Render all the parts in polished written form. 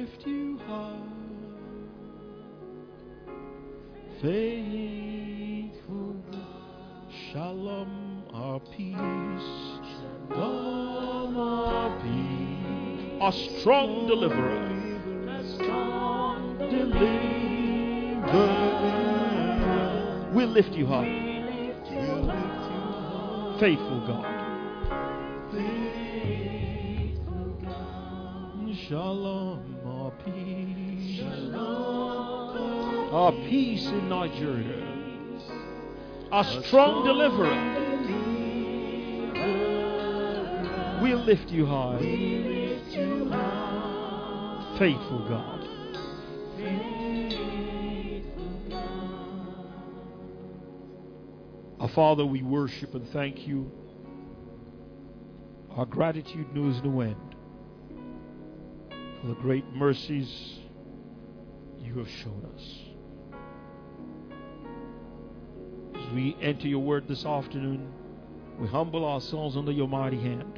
lift you high. Faithful God, shalom, our peace. Shalom, our peace. A strong deliverer. A strong deliverer. We'll lift you high. Faithful God. Faithful God. Shalom, our peace. Shalom, our peace in Nigeria. A strong deliverer. We'll lift you high. Faithful God. Our Father, we worship and thank you. Our gratitude knows no end for the great mercies you have shown us. As we enter your word this afternoon, we humble ourselves under your mighty hand,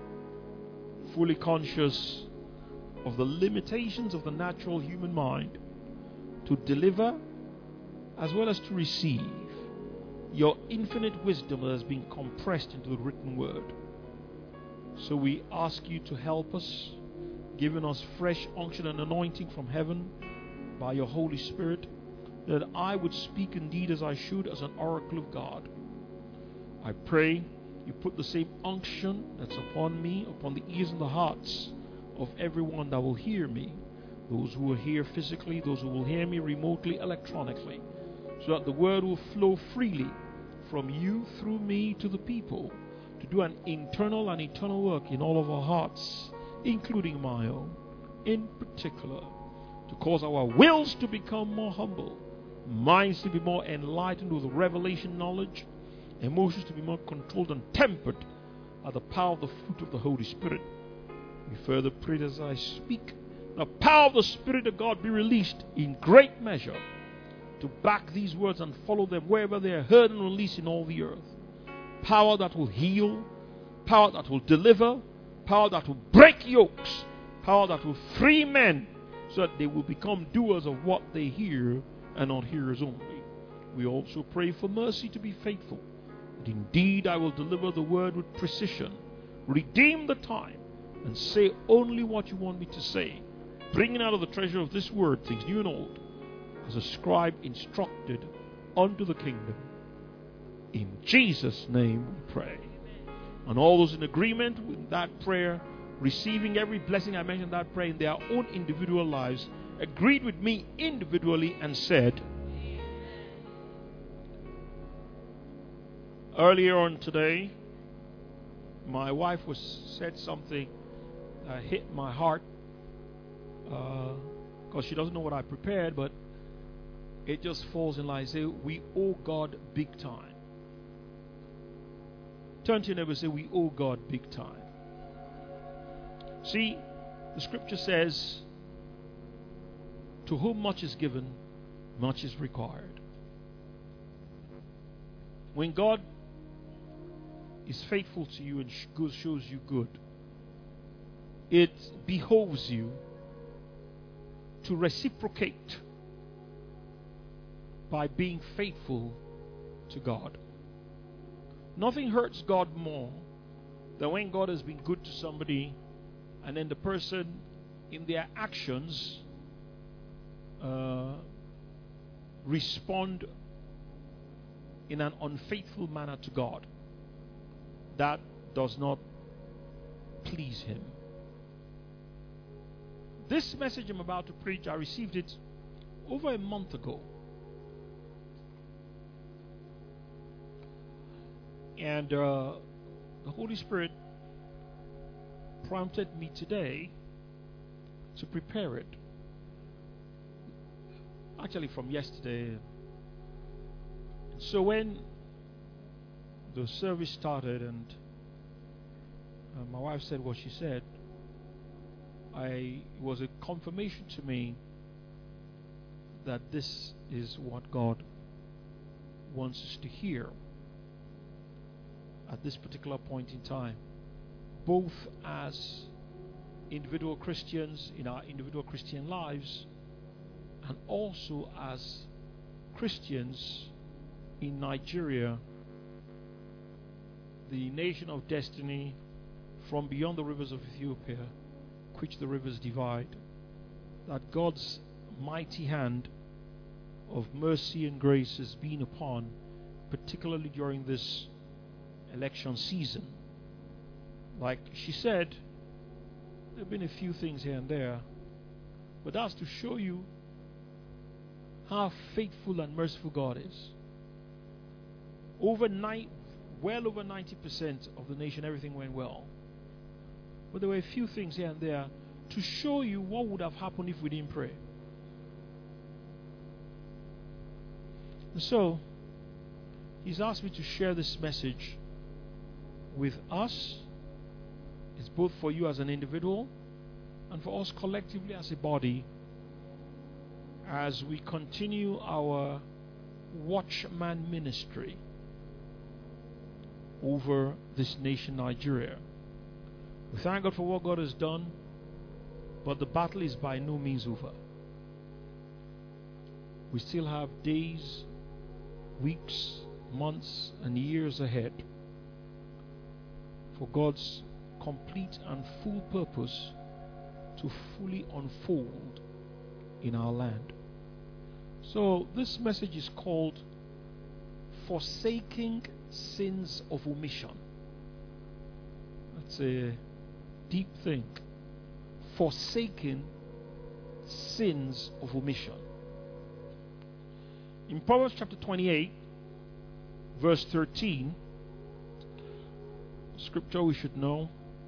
fully conscious of the limitations of the natural human mind to deliver as well as to receive your infinite wisdom that has been compressed into the written word. So we ask you to help us, giving us fresh unction and anointing from heaven by your Holy Spirit, that I would speak indeed as I should, as an oracle of God. I pray you put the same unction that's upon me, upon the ears and the hearts of everyone that will hear me, those who will hear physically, those who will hear me remotely, electronically, so that the word will flow freely from you through me to the people, to do an internal and eternal work in all of our hearts, including my own, in particular, to cause our wills to become more humble, minds to be more enlightened with revelation knowledge, emotions to be more controlled and tempered by the power of the fruit of the Holy Spirit. We further pray that as I speak, the power of the Spirit of God be released in great measure to back these words and follow them wherever they are heard and released in all the earth. Power that will heal, power that will deliver, power that will break yokes, power that will free men so that they will become doers of what they hear and not hearers only. We also pray for mercy to be faithful, that indeed I will deliver the word with precision, redeem the time, and say only what you want me to say, bringing out of the treasure of this word things new and old, as a scribe instructed unto the kingdom. In Jesus' name we pray. And all those in agreement with that prayer, receiving every blessing I mentioned in that prayer in their own individual lives, agreed with me individually and said, earlier on today, my wife said something that hit my heart, because she doesn't know what I prepared, but it just falls in line. Say, we owe God big time. Turn to your neighbor and say, we owe God big time. See, the scripture says, to whom much is given, much is required. When God is faithful to you and shows you good, it behoves you to reciprocate by being faithful to God. Nothing hurts God more than when God has been good to somebody and then the person in their actions respond in an unfaithful manner to God. That does not please Him. This message I'm about to preach, I received it over a month ago. And the Holy Spirit prompted me today to prepare it. Actually from yesterday. So when the service started and my wife said what she said, it was a confirmation to me that this is what God wants us to hear at this particular point in time, both as individual Christians in our individual Christian lives, and also as Christians in Nigeria, the nation of destiny, from beyond the rivers of Ethiopia, which the rivers divide, that God's mighty hand of mercy and grace has been upon, particularly during this election season. Like she said, there have been a few things here and there, but that's to show you how faithful and merciful God is. Well over 90% of the nation, everything went well. But there were a few things here and there to show you what would have happened if we didn't pray. And so, he's asked me to share this message with us. It's both for you as an individual and for us collectively as a body, as we continue our watchman ministry over this nation, Nigeria. We thank God for what God has done, but the battle is by no means over. We still have days, weeks, months, and years ahead for God's complete and full purpose to fully unfold in our land. So this message is called Forsaking Sins of Omission. That's a deep thing. Forsaking sins of omission. In Proverbs chapter 28, verse 13, scripture we should know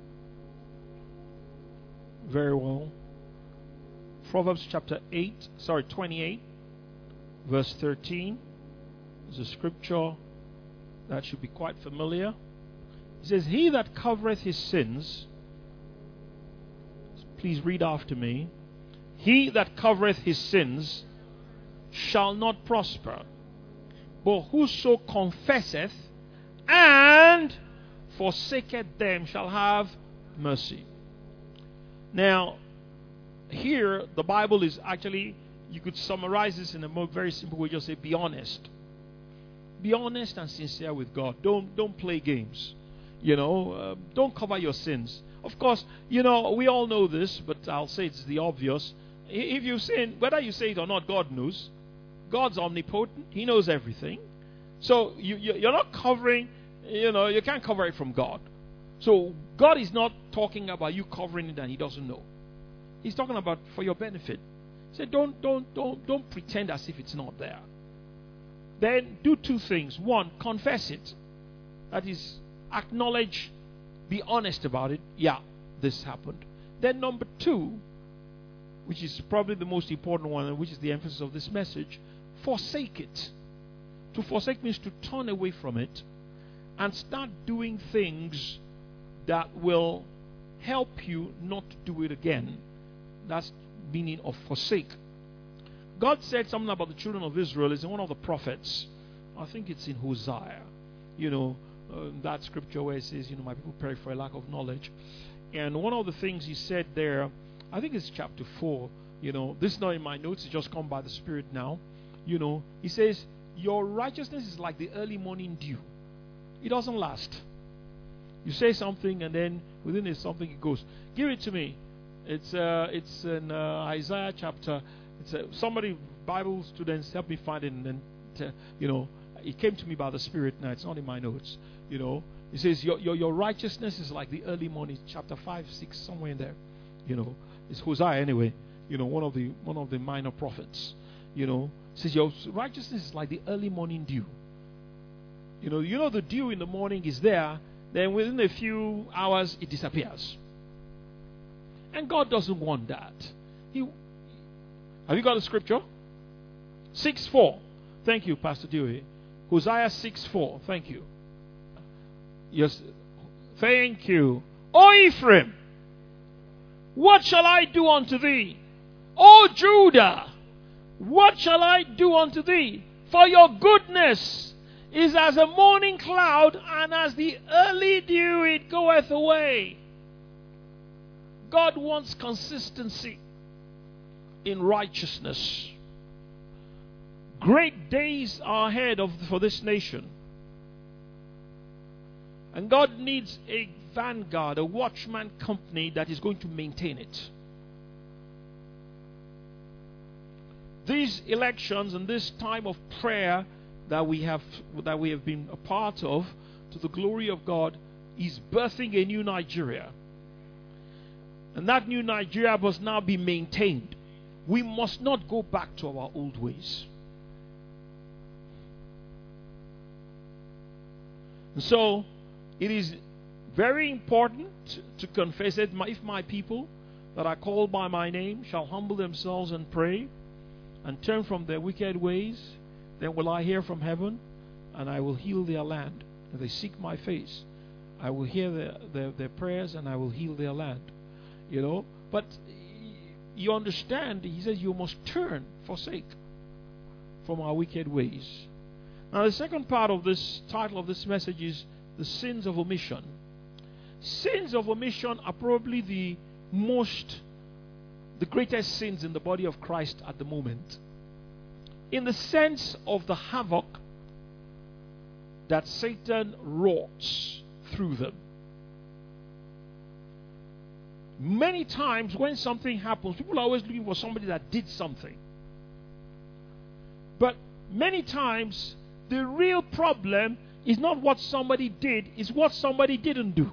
very well. Proverbs chapter 28, verse 13 is a scripture that should be quite familiar. It says, "He that covereth his sins," please read after me, "he that covereth his sins shall not prosper, but whoso confesseth and forsaketh them shall have mercy." Now, here the Bible is actually, you could summarize this in a very simple way. Just say, be honest. Be honest and sincere with God. Don't play games. Don't cover your sins. Of course, we all know this, but I'll say it's the obvious. If you sin, whether you say it or not, God knows. God's omnipotent. He knows everything. So you're not covering, you can't cover it from God. So God is not talking about you covering it and He doesn't know. He's talking about for your benefit. Say, don't pretend as if it's not there. Then do two things. One, confess it. That is, acknowledge, be honest about it. Yeah, this happened. Then number two, which is probably the most important one, and which is the emphasis of this message, forsake it. To forsake means to turn away from it and start doing things that will help you not do it again. That's meaning of forsake. God said something about the children of Israel. It's in one of the prophets. I think it's in Hosea. That scripture where it says, my people perish for a lack of knowledge. And one of the things He said there, I think it's chapter 4. This is not in my notes. It's just come by the Spirit now. He says, your righteousness is like the early morning dew. It doesn't last. You say something and then within it something it goes. Give it to me. It's in Isaiah chapter. Somebody, Bible students, help me find it, and then it came to me by the Spirit. Now it's not in my notes. It says your righteousness is like the early morning. Chapter 5, 6, somewhere in there. It's Hosea anyway. One of the minor prophets. It says your righteousness is like the early morning dew. The dew in the morning is there. Then within a few hours it disappears. And God doesn't want that. Have you got the scripture? 6:4. Thank you, Pastor Dewey. Hosea 6:4. Thank you. Yes. Thank you. O Ephraim, what shall I do unto thee? O Judah, what shall I do unto thee? For your goodness is as a morning cloud, and as the early dew it goeth away. God wants consistency in righteousness. Great days are ahead for this nation. And God needs a vanguard, a watchman company that is going to maintain it. These elections and this time of prayer that we have been a part of, to the glory of God, is birthing a new Nigeria. And that new Nigeria must now be maintained. We must not go back to our old ways. And so, it is very important to confess that if my people that are called by my name shall humble themselves and pray and turn from their wicked ways, then will I hear from heaven and I will heal their land. If they seek my face, I will hear their prayers and I will heal their land. You know, but you understand, he says you must forsake from our wicked ways. Now the second part of this title of this message is the sins of omission. Sins of omission are probably the greatest sins in the body of Christ at the moment, in the sense of the havoc that Satan wrought through them. Many times when something happens, people are always looking for somebody that did something. But many times, the real problem is not what somebody did, it's what somebody didn't do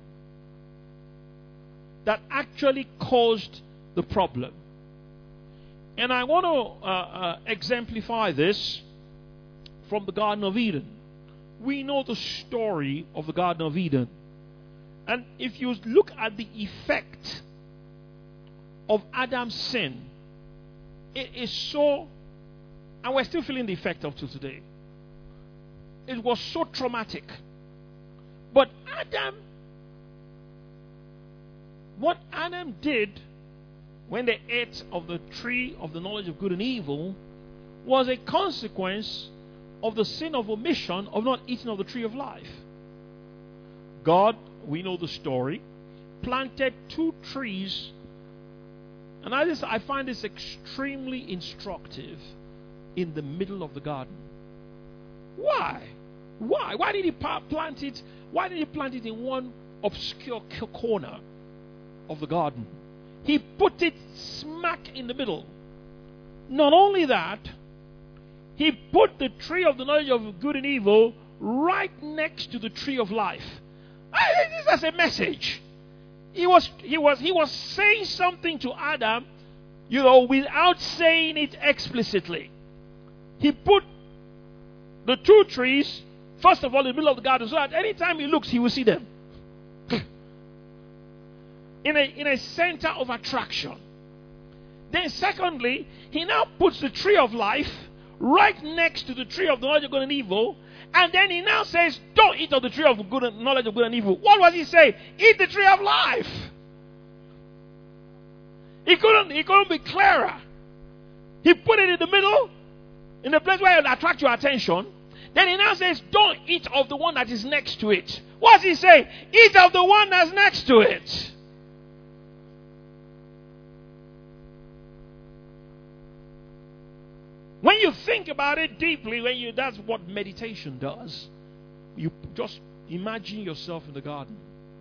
that actually caused the problem. And I want to exemplify this from the Garden of Eden. We know the story of the Garden of Eden. And if you look at the effect of Adam's sin, it is so, and we're still feeling the effect of till today. It was so traumatic. But what Adam did when they ate of the tree of the knowledge of good and evil was a consequence of the sin of omission of not eating of the tree of life. God, we know the story, planted 2 trees. And I find this extremely instructive in the middle of the garden. Why? Why did he plant it? Why did he plant it in one obscure corner of the garden? He put it smack in the middle. Not only that, he put the tree of the knowledge of good and evil right next to the tree of life. This is a message. He was saying something to Adam, without saying it explicitly. He put the 2 trees, first of all, in the middle of the garden, so that anytime he looks, he will see them. In a center of attraction. Then secondly, he now puts the tree of life right next to the tree of the knowledge of good and evil. And then he now says, don't eat of the tree of knowledge of good and evil. What was he saying? Eat the tree of life. He couldn't be clearer. He put it in the middle, in the place where it will attract your attention. Then he now says, don't eat of the one that is next to it. What does he say? Eat of the one that's next to it. When you think about it deeply, that's what meditation does. You just imagine yourself in the garden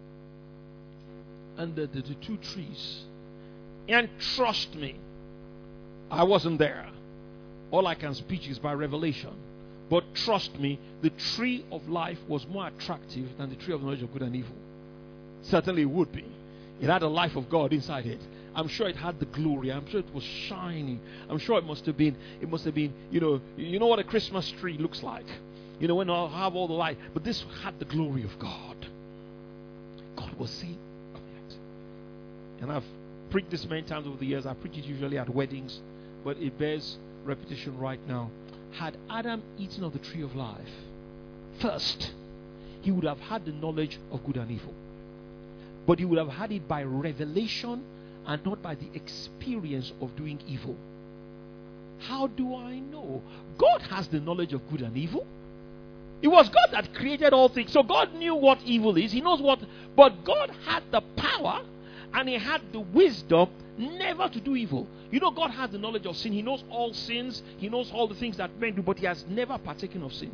and the 2 trees. And trust me, I wasn't there. All I can speak is by revelation. But trust me, the tree of life was more attractive than the tree of knowledge of good and evil. Certainly it would be. It had the life of God inside it. I'm sure it had the glory. I'm sure it was shining. I'm sure it must have been, you know what a Christmas tree looks like. When I have all the light. But this had the glory of God. God was saying, come here. And I've preached this many times over the years. I preach it usually at weddings, but it bears repetition right now. Had Adam eaten of the tree of life, first, he would have had the knowledge of good and evil. But he would have had it by revelation and not by the experience of doing evil. How do I know? God has the knowledge of good and evil. It was God that created all things. So God knew what evil is. He knows what. But God had the power And he had the wisdom never to do evil. You know, God has the knowledge of sin. He knows all sins. He knows all the things that men do, but he has never partaken of sin.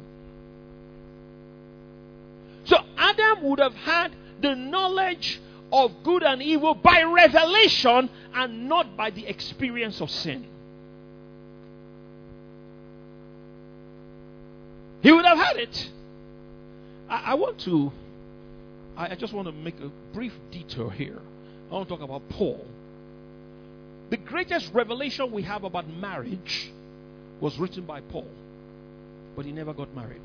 So Adam would have had the knowledge of good and evil by revelation and not by the experience of sin. He would have had it. I just want to make a brief detour here. I want to talk about Paul. The greatest revelation we have about marriage was written by Paul, but he never got married.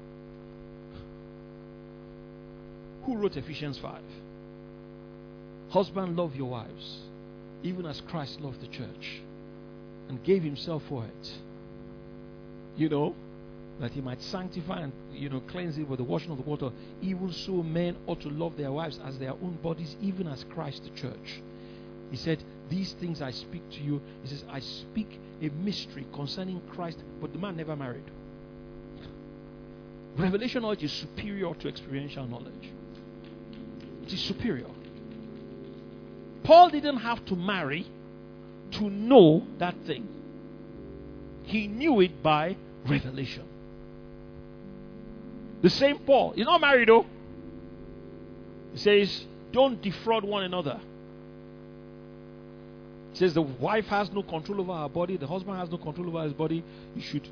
Who wrote Ephesians 5? Husband, love your wives, even as Christ loved the church and gave himself for it. You know, that he might sanctify and, cleanse it with the washing of the water. Even so, men ought to love their wives as their own bodies, even as Christ the church. He said, these things I speak to you. He says, I speak a mystery concerning Christ, but the man never married. Revelation knowledge is superior to experiential knowledge. It is superior. Paul didn't have to marry to know that thing. He knew it by revelation. The same Paul, he's not married though. He says, don't defraud one another. He says the wife has no control over her body, the husband has no control over his body. You should,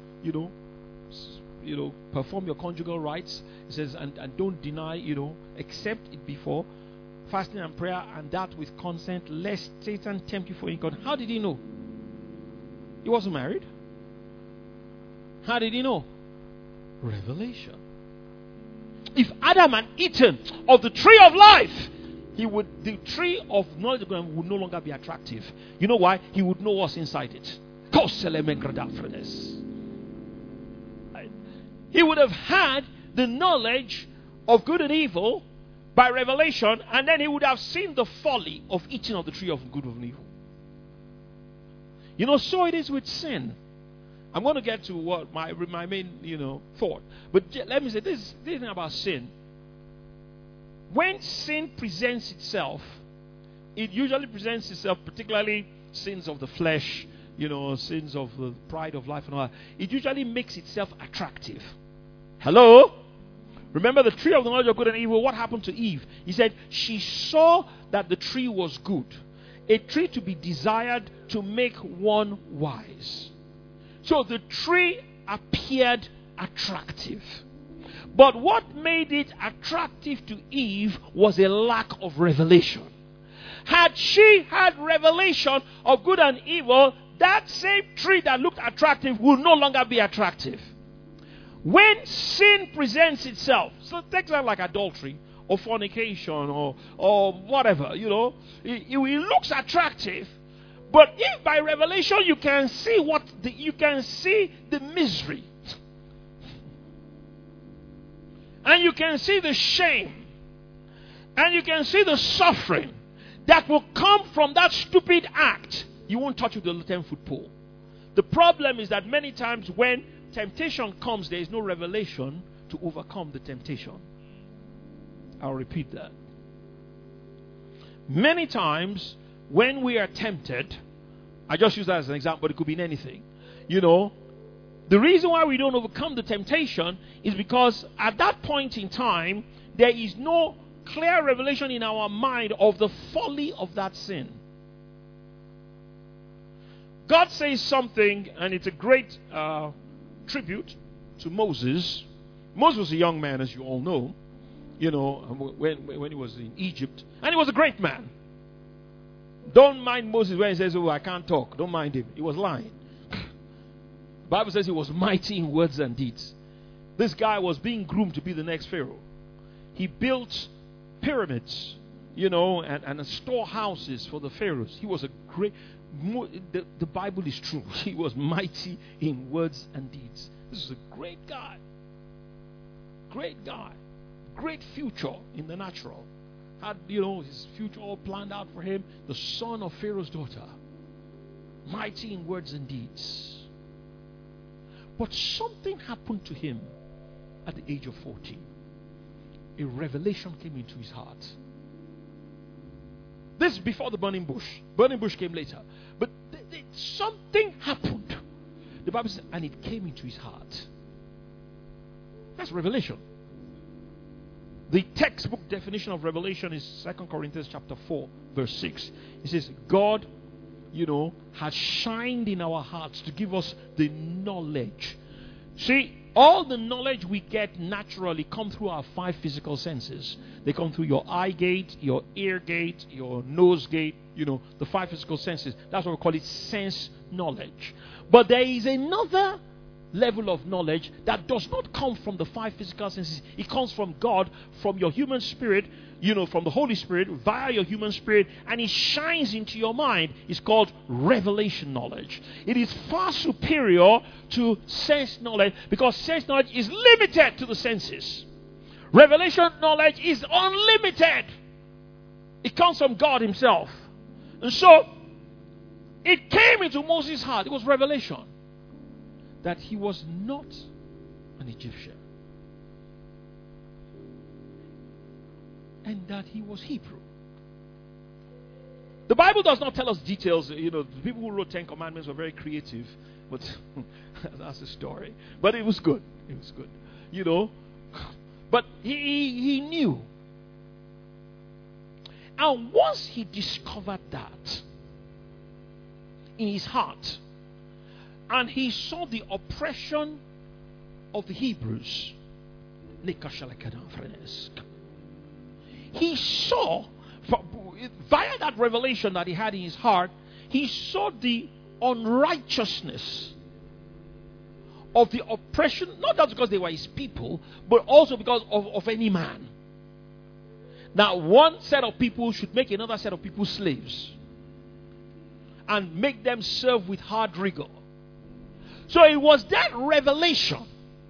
perform your conjugal rights. He says, and don't deny, accept it before fasting and prayer, and that with consent, lest Satan tempt you for income. How did he know? He wasn't married. How did he know? Revelation. If Adam had eaten of the tree of life, the tree of knowledge of God would no longer be attractive. You know why? He would know what's inside it. He would have had the knowledge of good and evil by revelation, and then he would have seen the folly of eating of the tree of good and evil. So it is with sin. I'm going to get to what my main thought, but let me say this thing about sin. When sin presents itself, it usually presents itself, particularly sins of the flesh, sins of the pride of life and all that. It usually makes itself attractive. Hello? Remember the tree of the knowledge of good and evil? What happened to Eve? He said she saw that the tree was good, a tree to be desired to make one wise. So the tree appeared attractive. But what made it attractive to Eve was a lack of revelation. Had she had revelation of good and evil, that same tree that looked attractive will no longer be attractive. When sin presents itself, so take that like adultery or fornication or whatever, it looks attractive. But if by revelation you can see the misery, and you can see the shame, and you can see the suffering that will come from that stupid act, you won't touch with the 10-foot pole. The problem is that many times when temptation comes, there is no revelation to overcome the temptation. I'll repeat that. Many times when we are tempted, I just use that as an example, but it could be in anything. The reason why we don't overcome the temptation is because at that point in time, there is no clear revelation in our mind of the folly of that sin. God says something, and it's a great tribute to Moses. Moses was a young man, as you all know, when he was in Egypt, and he was a great man. Don't mind Moses when he says, "Oh, I can't talk." Don't mind him. He was lying. The Bible says he was mighty in words and deeds. This guy was being groomed to be the next Pharaoh. He built pyramids, and storehouses for the pharaohs. He was a great. The Bible is true. He was mighty in words and deeds. This is a great guy. Great guy. Great future in the natural. Had, his future all planned out for him. The son of Pharaoh's daughter. Mighty in words and deeds. But something happened to him at the age of 14. A revelation came into his heart. This is before the burning bush. Burning bush came later. But something happened. The Bible says, and it came into his heart. That's revelation. The textbook definition of revelation is 2 Corinthians chapter 4, verse 6. It says, God, has shined in our hearts to give us the knowledge. See, all the knowledge we get naturally come through our 5 physical senses. They come through your eye gate, your ear gate, your nose gate, the 5 physical senses. That's what we call it, sense knowledge. But there is another level of knowledge that does not come from the 5 physical senses. It comes from God, from your human spirit, from the Holy Spirit, via your human spirit, and it shines into your mind. It's called revelation knowledge. It is far superior to sense knowledge, because sense knowledge is limited to the senses. Revelation knowledge is unlimited. It comes from God himself. And so, it came into Moses' heart. It was revelation that he was not an Egyptian, and that he was Hebrew. The Bible does not tell us details. The people who wrote 10 Commandments were very creative, but that's a story. But it was good. It was good. But he knew. And once he discovered that in his heart, and he saw the oppression of the Hebrews, he saw, via that revelation that he had in his heart, he saw the unrighteousness of the oppression, not just because they were his people, but also because of any man. Now, one set of people should make another set of people slaves and make them serve with hard rigor. So it was that revelation,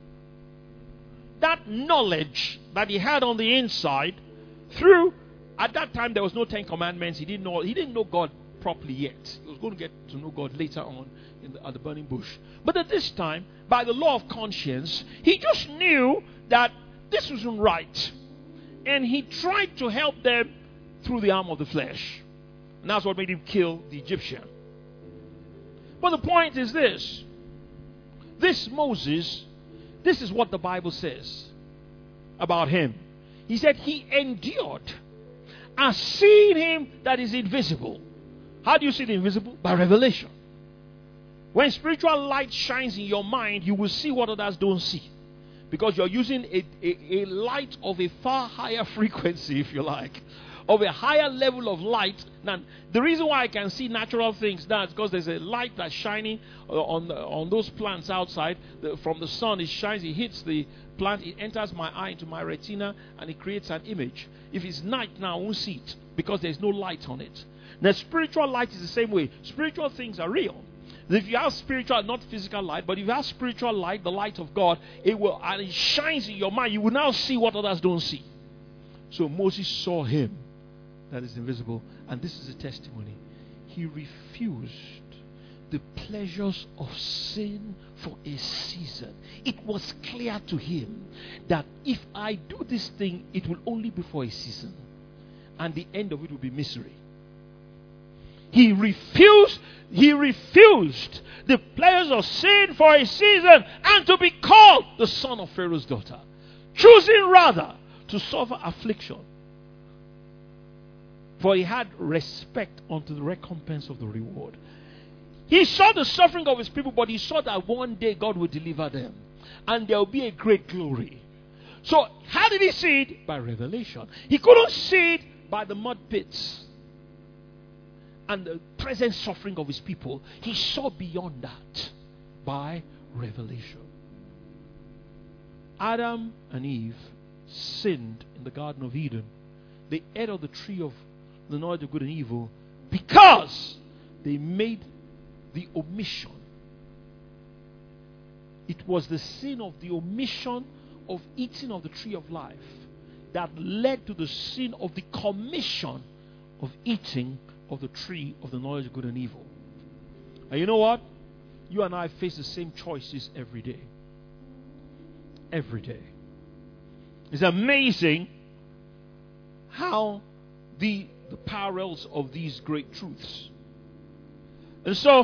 that knowledge that he had on the inside through, at that time there was no 10 Commandments. He didn't know God properly yet. He was going to get to know God later on at the burning bush. But at this time, by the law of conscience, he just knew that this wasn't right. And he tried to help them through the arm of the flesh. And that's what made him kill the Egyptian. But the point is this. This Moses, this is what the Bible says about him. He said he endured as seeing him that is invisible. How do you see the invisible? By revelation. When spiritual light shines in your mind, you will see what others don't see. Because you're using a light of a far higher frequency, if you like, of a higher level of light. Now, the reason why I can see natural things now is because there's a light that's shining on those plants outside. From the sun, it shines, it hits the plant, it enters my eye into my retina, and it creates an image. If it's night now, I won't see it because there's no light on it. Now, spiritual light is the same way. Spiritual things are real. If you have spiritual, not physical light, but if you have spiritual light, the light of God, and it shines in your mind, you will now see what others don't see. So Moses saw him that is invisible, and this is a testimony. He refused the pleasures of sin for a season. It was clear to him that if I do this thing, it will only be for a season, and the end of it will be misery. He refused the pleasures of sin for a season and to be called the son of Pharaoh's daughter, choosing rather to suffer affliction. For he had respect unto the recompense of the reward. He saw the suffering of his people, but he saw that one day God would deliver them and there will be a great glory. So how did he see it? By revelation. He couldn't see it by the mud pits and the present suffering of his people. He saw beyond that by revelation. Adam and Eve sinned in the Garden of Eden. They ate of the tree of the knowledge of good and evil because they made the omission. It was the sin of the omission of eating of the tree of life that led to the sin of the commission of eating of the tree of the knowledge of good and evil. And you know what? You and I face the same choices every day. Every day. It's amazing how the the parallels of these great truths. And so,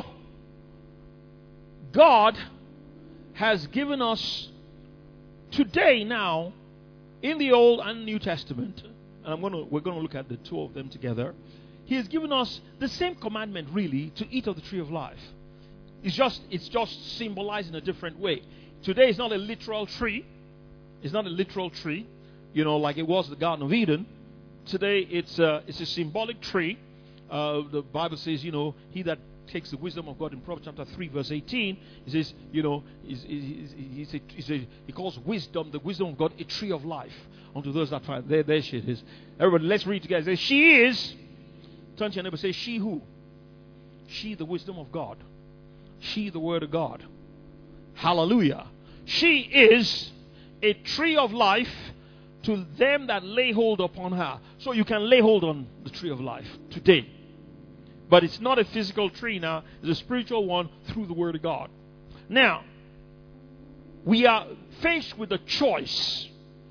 God has given us today now, in the Old and New Testament, and we're going to look at the two of them together. He has given us the same commandment, really, to eat of the tree of life. It's just symbolized in a different way. Today is not a literal tree. It's not a literal tree, like it was the Garden of Eden. Today it's a symbolic tree. The Bible says, he that takes the wisdom of God in Proverbs chapter 3 verse 18, he says, he calls wisdom, the wisdom of God, a tree of life unto those that find. There she is. Everybody, let's read together. It says, she is, turn to your neighbor, say, she who? She, the wisdom of God. She, the word of God. Hallelujah. She is a tree of life to them that lay hold upon her. So you can lay hold on the tree of life today. But it's not a physical tree now. It's a spiritual one through the word of God. Now, we are faced with a choice.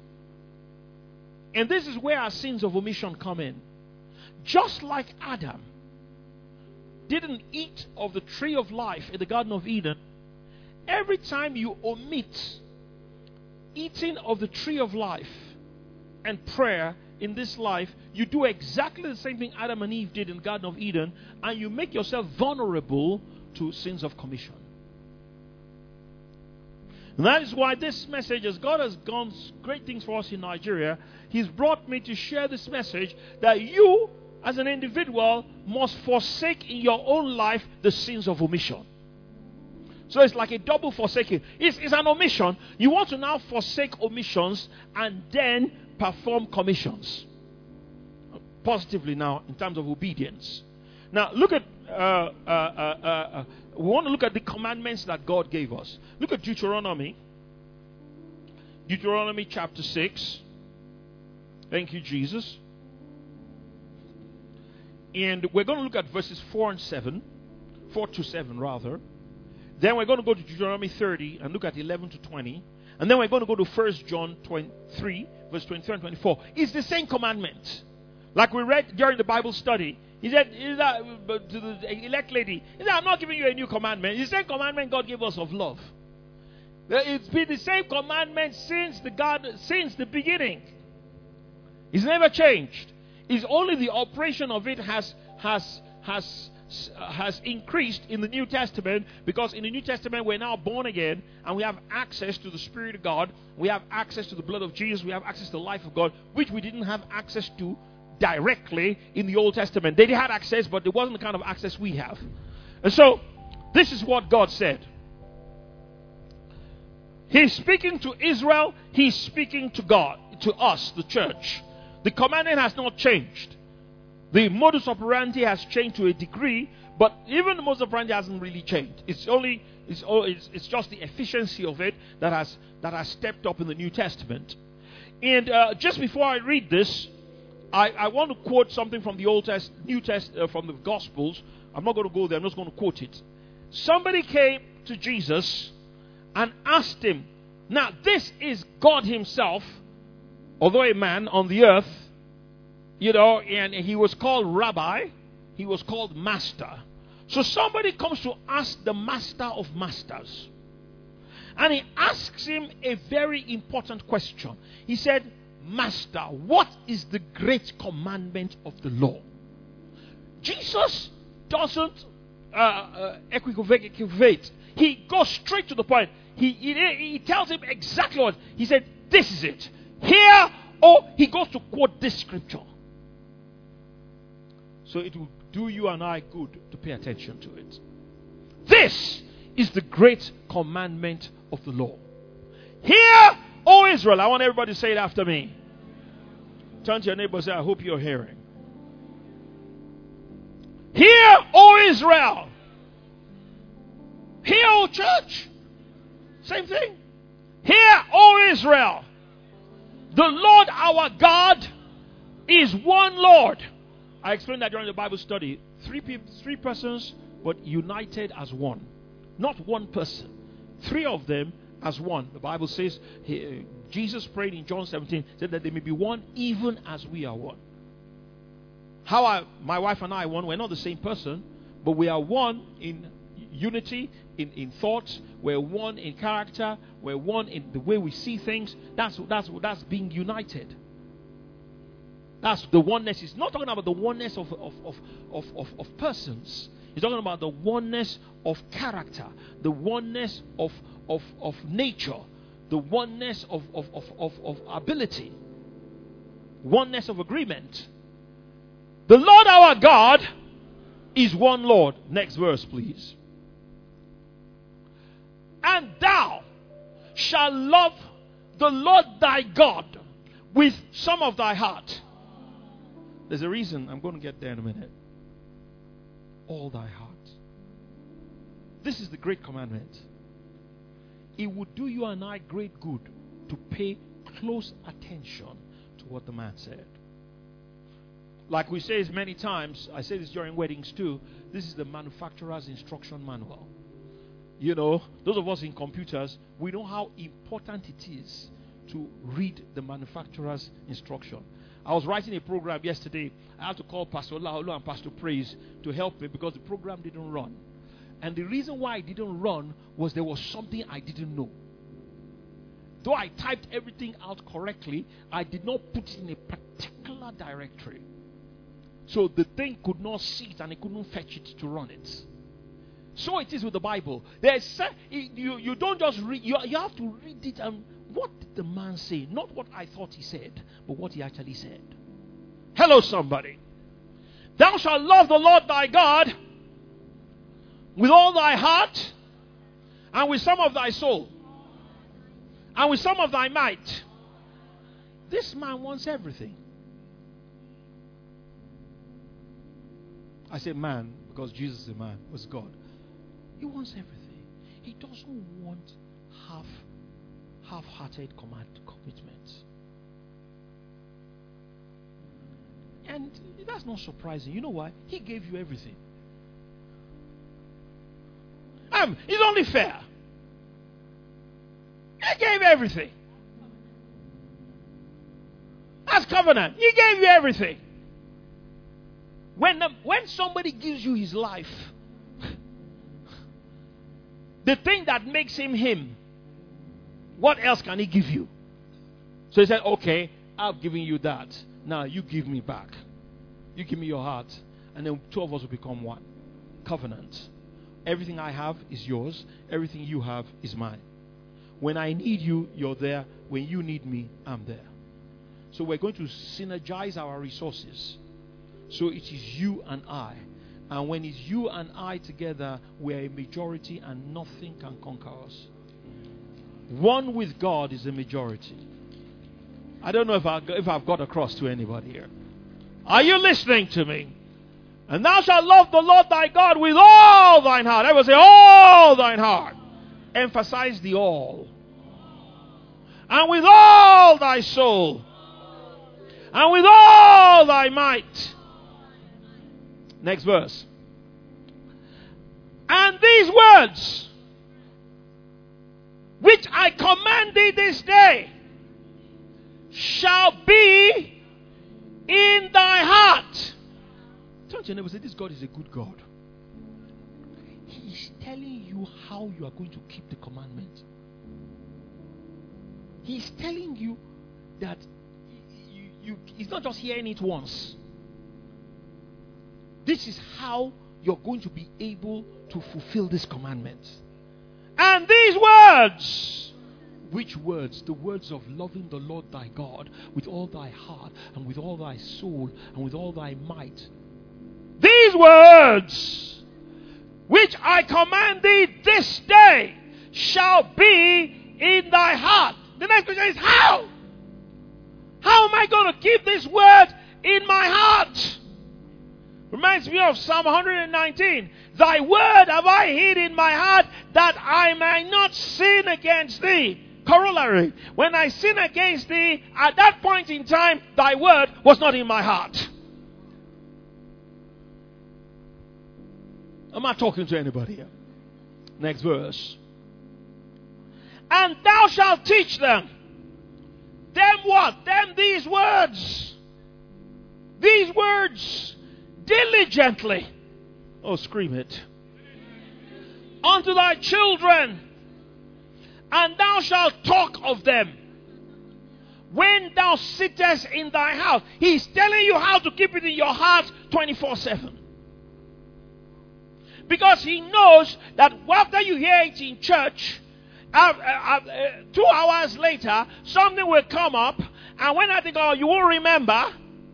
And this is where our sins of omission come in. Just like Adam didn't eat of the tree of life in the Garden of Eden, every time you omit eating of the tree of life and prayer in this life, you do exactly the same thing Adam and Eve did in the Garden of Eden, and you make yourself vulnerable to sins of commission. And that is why this message, as God has done great things for us in Nigeria, He's brought me to share this message that you, as an individual, must forsake in your own life the sins of omission. So it's like a double forsaking. It's an omission. You want to now forsake omissions and then perform commissions. Positively now, in terms of obedience. Now, look at, we want to look at the commandments that God gave us. Look at Deuteronomy. Deuteronomy chapter 6. Thank you, Jesus. And we're going to look at verses 4 to 7 rather. Then we're going to go to Deuteronomy 30 and look at 11 to 20. And then we're going to go to 1 John 3, verse 23 and 24. It's the same commandment. Like we read during the Bible study. He said, to the elect lady, he said, I'm not giving you a new commandment. It's the same commandment God gave us of love. It's been the same commandment since the beginning. It's never changed. It's only the operation of it has increased in the New Testament, because in the New Testament we're now born again and we have access to the Spirit of God. We have access to the blood of Jesus. We have access to the life of God, which we didn't have access to directly in the Old Testament. They had access, but it wasn't the kind of access we have. And so this is what God said. He's speaking to Israel. He's speaking to God, to us, the church. The commandment has not changed. The modus operandi has changed to a degree, but even the modus operandi hasn't really changed. It's just the efficiency of it that has stepped up in the New Testament. And just before I read this, I want to quote something from the from the Gospels. I'm not going to go there. I'm just going to quote it. Somebody came to Jesus and asked him. Now, this is God Himself, although a man on the earth. And he was called Rabbi. He was called Master. So somebody comes to ask the Master of Masters. And he asks him a very important question. He said, Master, what is the great commandment of the law? Jesus doesn't equivocate. He goes straight to the point. He tells him exactly what. He said, this is it. Here, he goes to quote this scripture. So it will do you and I good to pay attention to it. This is the great commandment of the law. Hear, O Israel. I want everybody to say it after me. Turn to your neighbor and say, I hope you're hearing. Hear, O Israel. Hear, O church. Same thing. Hear, O Israel. The Lord our God is one Lord. I explained that during the Bible study. Three persons, but united as one. Not one person. Three of them as one. The Bible says, Jesus prayed in John 17, said that they may be one even as we are one. My wife and I are one. We're not the same person, but we are one in unity, in thoughts. We're one in character. We're one in the way we see things. That's being united. That's the oneness. It's not talking about the oneness of persons. It's talking about the oneness of character, the oneness of nature, the oneness of ability, oneness of agreement. The Lord our God is one Lord. Next verse, please. And thou shalt love the Lord thy God with some of thy heart. There's a reason. I'm going to get there in a minute. All thy heart. This is the great commandment. It would do you and I great good to pay close attention to what the man said. Like we say many times, I say this during weddings too, this is the manufacturer's instruction manual. You know, those of us in computers, we know how important it is to read the manufacturer's instruction. I was writing a program yesterday. I had to call Pastor Laolo and Pastor Praise to help me because the program didn't run. And the reason why it didn't run was there was something I didn't know. Though I typed everything out correctly, I did not put it in a particular directory. So the thing could not see it and it couldn't fetch it to run it. So it is with the Bible. You don't just read, you have to read it and what did the man say? Not what I thought he said, but what he actually said. Hello, somebody. Thou shalt love the Lord thy God with all thy heart, and with some of thy soul, and with some of thy might. This man wants everything. I say man because Jesus is a man, was God. He wants everything. He doesn't want half-hearted commitment. And that's not surprising. You know why? He gave you everything. It's only fair. He gave everything. That's covenant. He gave you everything. When somebody gives you his life, the thing that makes him him, what else can he give you? So he said, okay, I've given you that. Now you give me back. You give me your heart. And then two of us will become one. Covenant. Everything I have is yours. Everything you have is mine. When I need you, you're there. When you need me, I'm there. So we're going to synergize our resources. So it is you and I. And when it's you and I together, we're a majority and nothing can conquer us. One with God is a majority. I don't know if I've got across to anybody here. Are you listening to me? And thou shalt love the Lord thy God with all thine heart. Everyone say, all thine heart. Emphasize the all. And with all thy soul. And with all thy might. Next verse. And these words, which I command thee this day, shall be in thy heart. Turn to your neighbor and say, this God is a good God. He is telling you how you are going to keep the commandment. He is telling you that he's not just hearing it once. This is how you're going to be able to fulfill this commandment. And these words. Which words? The words of loving the Lord thy God with all thy heart and with all thy soul and with all thy might. These words, which I command thee this day, shall be in thy heart. The next question is how? How am I going to keep this word in my heart? Reminds me of Psalm 119. Thy word have I hid in my heart that I may not sin against thee. Corollary. When I sin against thee, at that point in time, thy word was not in my heart. I'm not talking to anybody here. Next verse. And thou shalt teach them. Them what? Them these words. these words diligently. Oh, scream it. Unto thy children, and thou shalt talk of them when thou sittest in thy house. He's telling you how to keep it in your heart 24/7. Because he knows that after you hear it in church, 2 hours later, something will come up, and when I think, oh, you won't remember.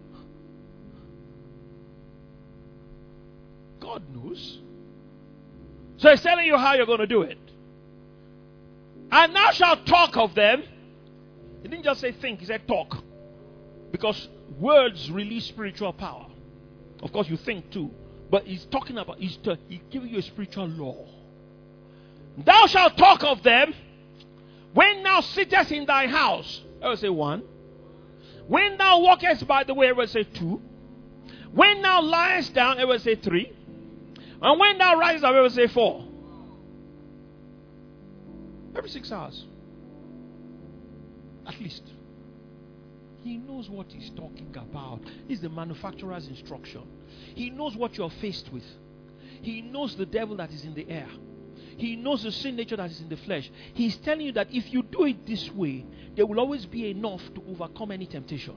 God knows. So he's telling you how you're going to do it. And thou shalt talk of them. He didn't just say think, he said talk. Because words release spiritual power. Of course, you think too. But he's talking about, he's giving you a spiritual law. Thou shalt talk of them when thou sittest in thy house. I will say 1. When thou walkest by the way, I will say 2. When thou liest down, I will say 3. And when thou risest up, I will say 4. Every 6 hours. At least. He knows what he's talking about. It's the manufacturer's instruction. He knows what you're faced with. He knows the devil that is in the air. He knows the sin nature that is in the flesh. He's telling you that if you do it this way, there will always be enough to overcome any temptation.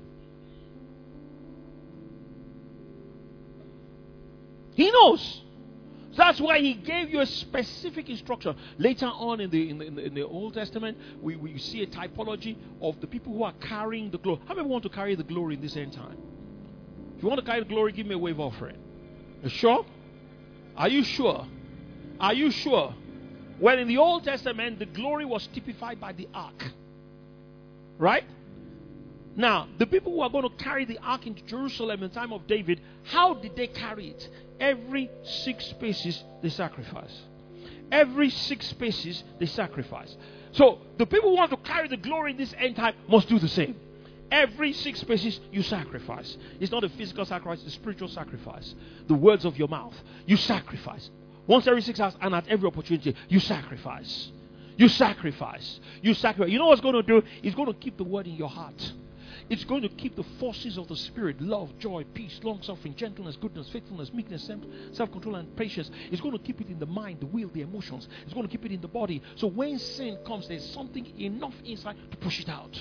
He knows. That's why he gave you a specific instruction. Later on in the Old Testament, we see a typology of the people who are carrying the glory. How many want to carry the glory in this end time? If you want to carry the glory, give me a wave offering. You sure? Are you sure? Are you sure? Well, in the Old Testament, the glory was typified by the ark. Right? Now, the people who are going to carry the ark into Jerusalem in the time of David, how did they carry it? Every 6 paces they sacrifice. Every 6 paces they sacrifice. So, the people who want to carry the glory in this end time must do the same. Every 6 paces you sacrifice. It's not a physical sacrifice, it's a spiritual sacrifice. The words of your mouth, you sacrifice. Once every 6 hours and at every opportunity, you sacrifice. You sacrifice. You sacrifice. You know what's going to do? It's going to keep the word in your heart. It's going to keep the forces of the Spirit, love, joy, peace, long-suffering, gentleness, goodness, faithfulness, meekness, self-control, and patience. It's going to keep it in the mind, the will, the emotions. It's going to keep it in the body. So when sin comes, there's something enough inside to push it out.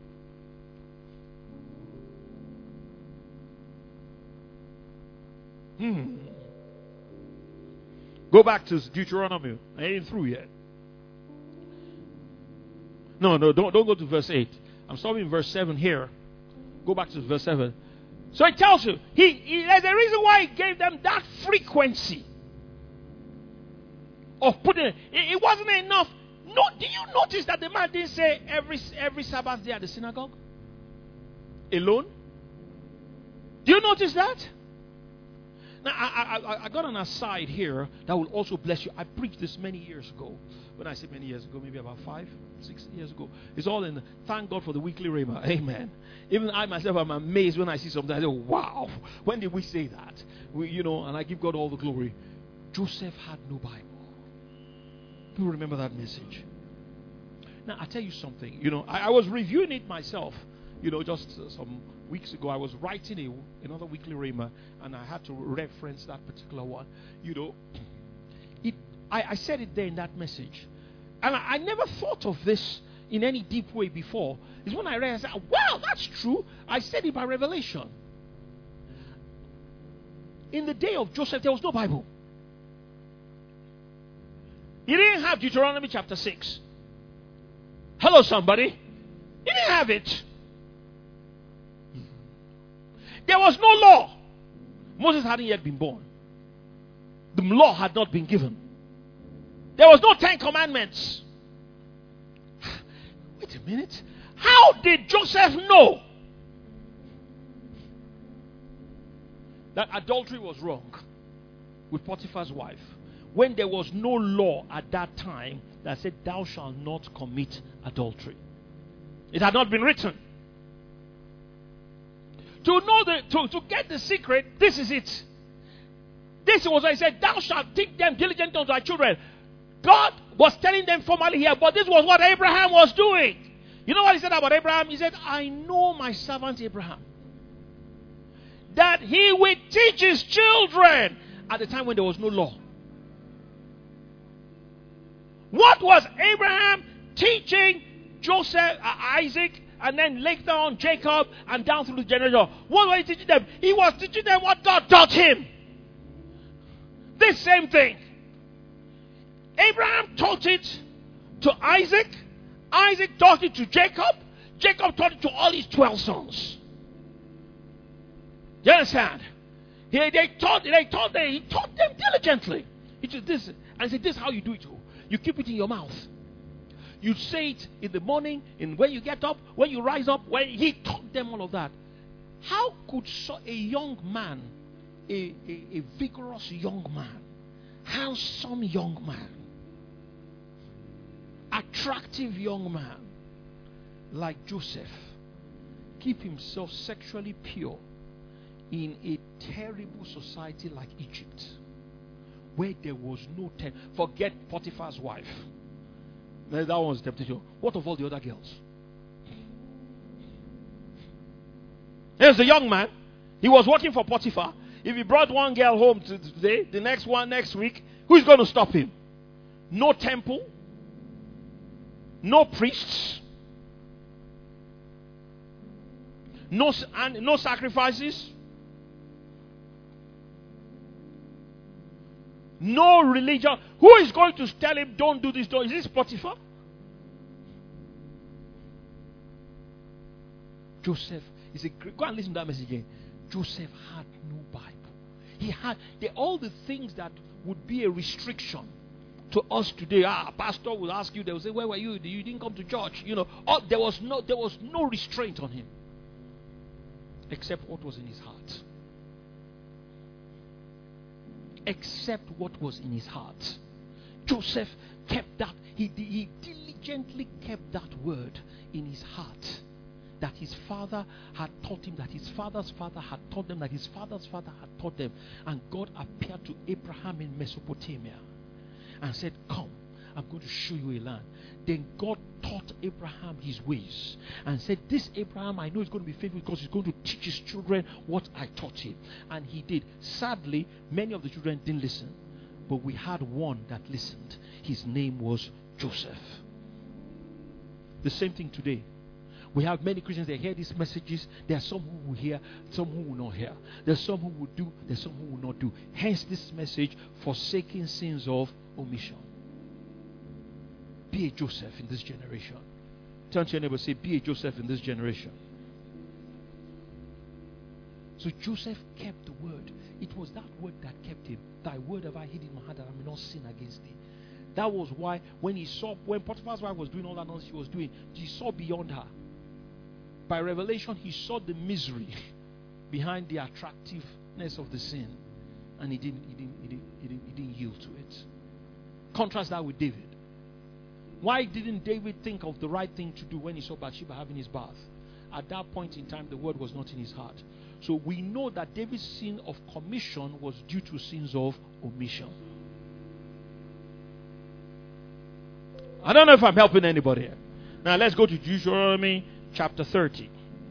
Go back to Deuteronomy. I ain't through yet. No, don't go to verse 8. I'm stopping in verse 7 here. Go back to verse 7. So it tells you, there's a reason why he gave them that frequency of putting it. It wasn't enough. No, do you notice that the man didn't say every Sabbath day at the synagogue? Alone? Do you notice that? Now, I got an aside here that will also bless you. I preached this many years ago. When I say many years ago, maybe about 5, 6 years ago. It's all in, thank God for the weekly rhema. Amen. Even I myself am amazed when I see something. I say, wow, when did we say that? And I give God all the glory. Joseph had no Bible. People remember that message. Now, I tell you something. I was reviewing it myself. Just some weeks ago, I was writing another weekly rhema, and I had to reference that particular one. I said it there in that message. And I never thought of this in any deep way before. It's when I read, I said, wow, that's true. I said it by revelation. In the day of Joseph, there was no Bible. He didn't have Deuteronomy chapter 6. Hello, somebody. He didn't have it. There was no law. Moses hadn't yet been born. The law had not been given. There was no 10 commandments. Wait a minute. How did Joseph know that adultery was wrong with Potiphar's wife when there was no law at that time that said, thou shalt not commit adultery? It had not been written. To know to get the secret, this is it. This was why he said, thou shalt teach them diligently unto thy children. God was telling them formally here, but this was what Abraham was doing. You know what he said about Abraham? He said, I know my servant Abraham. that he will teach his children at the time when there was no law. What was Abraham teaching Joseph, Isaac, and then later on Jacob, and down through the generation? What was he teaching them? He was teaching them what God taught him. This same thing. Abraham taught it to Isaac. Isaac taught it to Jacob. Jacob taught it to all his 12 sons. You understand? He taught them diligently. He said, this, and he said, this is how you do it. You keep it in your mouth. You say it in the morning, and when you get up, when you rise up. When he taught them all of that. How could a young man, a vigorous young man, handsome young man, attractive young man like Joseph keep himself sexually pure in a terrible society like Egypt, where there was no forget Potiphar's wife? That was temptation. What of all the other girls? Here's the young man. He was working for Potiphar. If he brought one girl home today, the next one next week, who's going to stop him? No temple, no priests, no sacrifices, no religion. Who is going to tell him, don't do this? Is this Potiphar? Joseph is a great. Go and listen to that message again. Joseph had no Bible. He had all the things that would be a restriction to us today. Pastor will ask you, they will say, where were you? You didn't come to church. There was no restraint on him except what was in his heart. Except what was in his heart. Joseph kept that. He diligently kept that word in his heart, that his father had taught him, that his father's father had taught them, that his father's father had taught them. And God appeared to Abraham in Mesopotamia and said, come, I'm going to show you a land. Then God taught Abraham his ways and said, this Abraham, I know is going to be faithful because he's going to teach his children what I taught him. And he did. Sadly, many of the children didn't listen, but we had one that listened. His name was Joseph. The same thing today. We have many Christians, they hear these messages. There are some who will hear, some who will not hear. There's some who will do, there's some who will not do. Hence this message, forsaking sins of omission. Be a Joseph in this generation. Turn to your neighbor, say, be a Joseph in this generation. So Joseph kept the word. It was that word that kept him. Thy word have I hid in my heart that I may not sin against thee. That was why when Potiphar's wife was doing all that nonsense she was doing, he saw beyond her. By revelation, he saw the misery behind the attractiveness of the sin, and he didn't yield to it. Contrast that with David. Why didn't David think of the right thing to do when he saw Bathsheba having his bath? At that point in time, the word was not in his heart. So we know that David's sin of commission was due to sins of omission. I don't know if I'm helping anybody here. Now let's go to Deuteronomy chapter 30.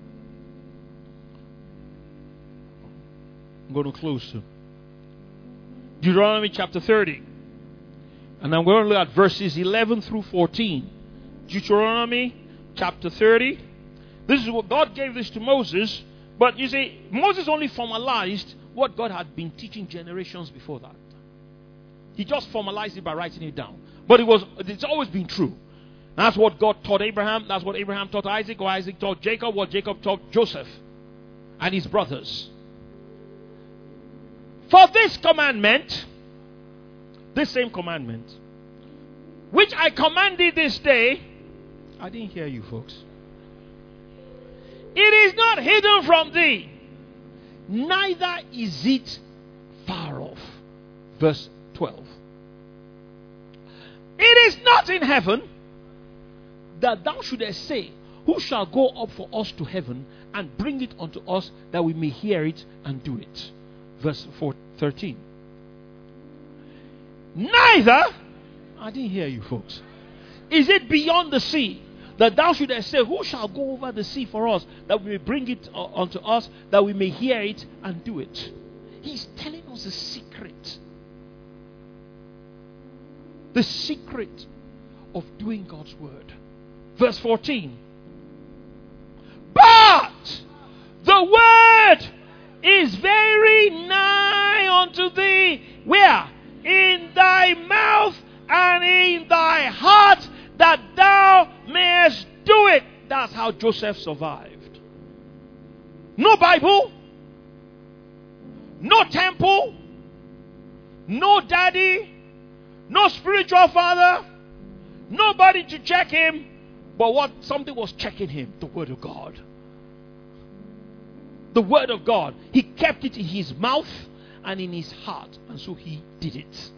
I'm going to close soon. Deuteronomy chapter 30. And I'm going to look at verses 11 through 14. Deuteronomy chapter 30. This is what God gave this to Moses. But you see, Moses only formalized what God had been teaching generations before that. He just formalized it by writing it down. But it's always been true. That's what God taught Abraham. That's what Abraham taught Isaac. Or Isaac taught Jacob. What Jacob taught Joseph and his brothers. For this commandment, this same commandment, which I command thee this day. I didn't hear you, folks. It is not hidden from thee, neither is it far off. Verse 12. It is not in heaven, that thou shouldest say, who shall go up for us to heaven and bring it unto us, that we may hear it and do it. Verse 13. Neither, I didn't hear you, folks, is it beyond the sea, that thou shouldest say, who shall go over the sea for us, that we may bring it unto us, that we may hear it and do it. He's telling us a secret. The secret of doing God's word. Verse 14. But the word is very nigh unto thee. Where? In thy mouth and in thy heart, that thou mayest do it. That's how Joseph survived. No Bible, no temple, no daddy, no spiritual father, nobody to check him, but something was checking him, the word of God. The word of God. He kept it in his mouth and in his heart, and so he did it.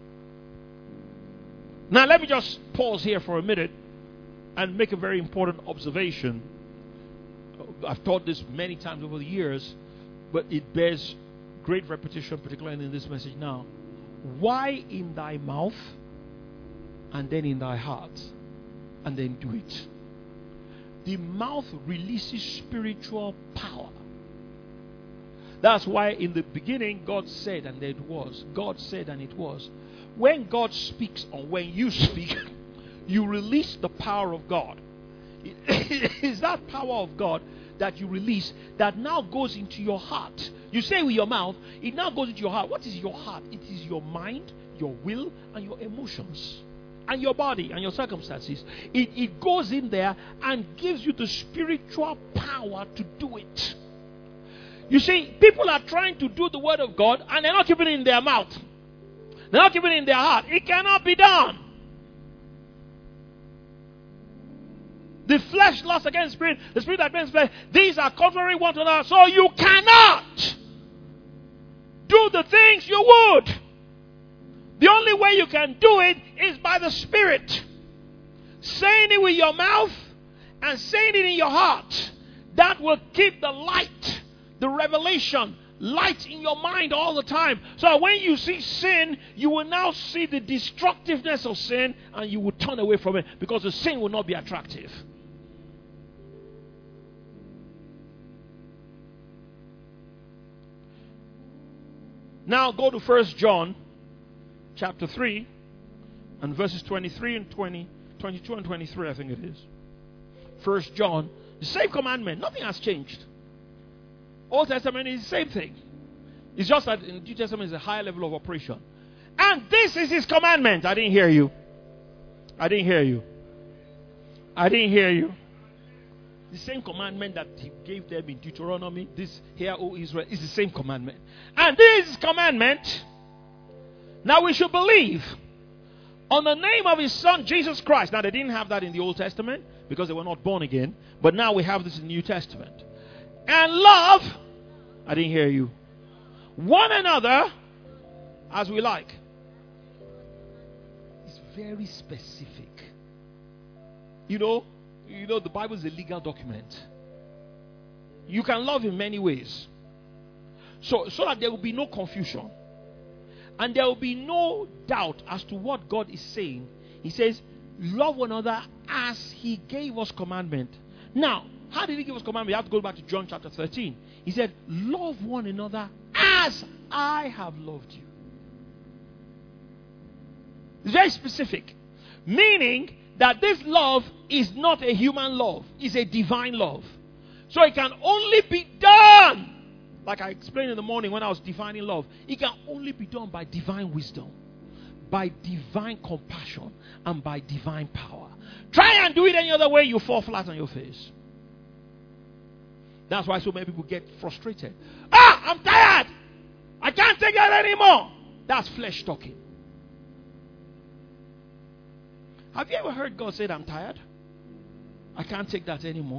Now let me just pause here for a minute and make a very important observation. I've taught this many times over the years, but it bears great repetition, particularly in this message now. Why in thy mouth and then in thy heart, and then do it? The mouth releases spiritual power. That's why in the beginning God said and it was. God said and it was. When God speaks or when you speak, you release the power of God. It is that power of God that you release that now goes into your heart. You say with your mouth, it now goes into your heart. What is your heart? It is your mind, your will, and your emotions, and your body and your circumstances. It goes in there and gives you the spiritual power to do it. You see, people are trying to do the word of God and they're not keeping it in their mouth. They're not keeping it in their heart. It cannot be done. The flesh lusts against spirit, the spirit against flesh. These are contrary one to another. So you cannot do the things you would. The only way you can do it is by the Spirit. Saying it with your mouth and saying it in your heart. That will keep the light, the revelation, light in your mind all the time. So when you see sin, you will now see the destructiveness of sin and you will turn away from it because the sin will not be attractive. Now go to 1 John chapter 3 and verses 23 and 22 and 23, I think it is. 1 John, the same commandment, nothing has changed. Old Testament is the same thing. It's just that in the New Testament is a higher level of operation. And this is his commandment. I didn't hear you. I didn't hear you. I didn't hear you. The same commandment that he gave them in Deuteronomy, this here, O Israel, is the same commandment. And this commandment, now we should believe on the name of his son Jesus Christ. Now they didn't have that in the Old Testament because they were not born again. But now we have this in the New Testament. And love, I didn't hear you, one another as we like. It's very specific. You know, the Bible is a legal document. You can love in many ways. So that there will be no confusion. And there will be no doubt as to what God is saying. He says, love one another as he gave us commandment. Now, how did he give us commandment? We have to go back to John chapter 13. He said, love one another as I have loved you. It's very specific. Meaning that this love is not a human love. It's a divine love. So it can only be done, like I explained in the morning when I was defining love, it can only be done by divine wisdom, by divine compassion, and by divine power. Try and do it any other way, you fall flat on your face. That's why so many people get frustrated. I'm tired. I can't take that anymore. That's flesh talking. Have you ever heard God say, I'm tired? I can't take that anymore.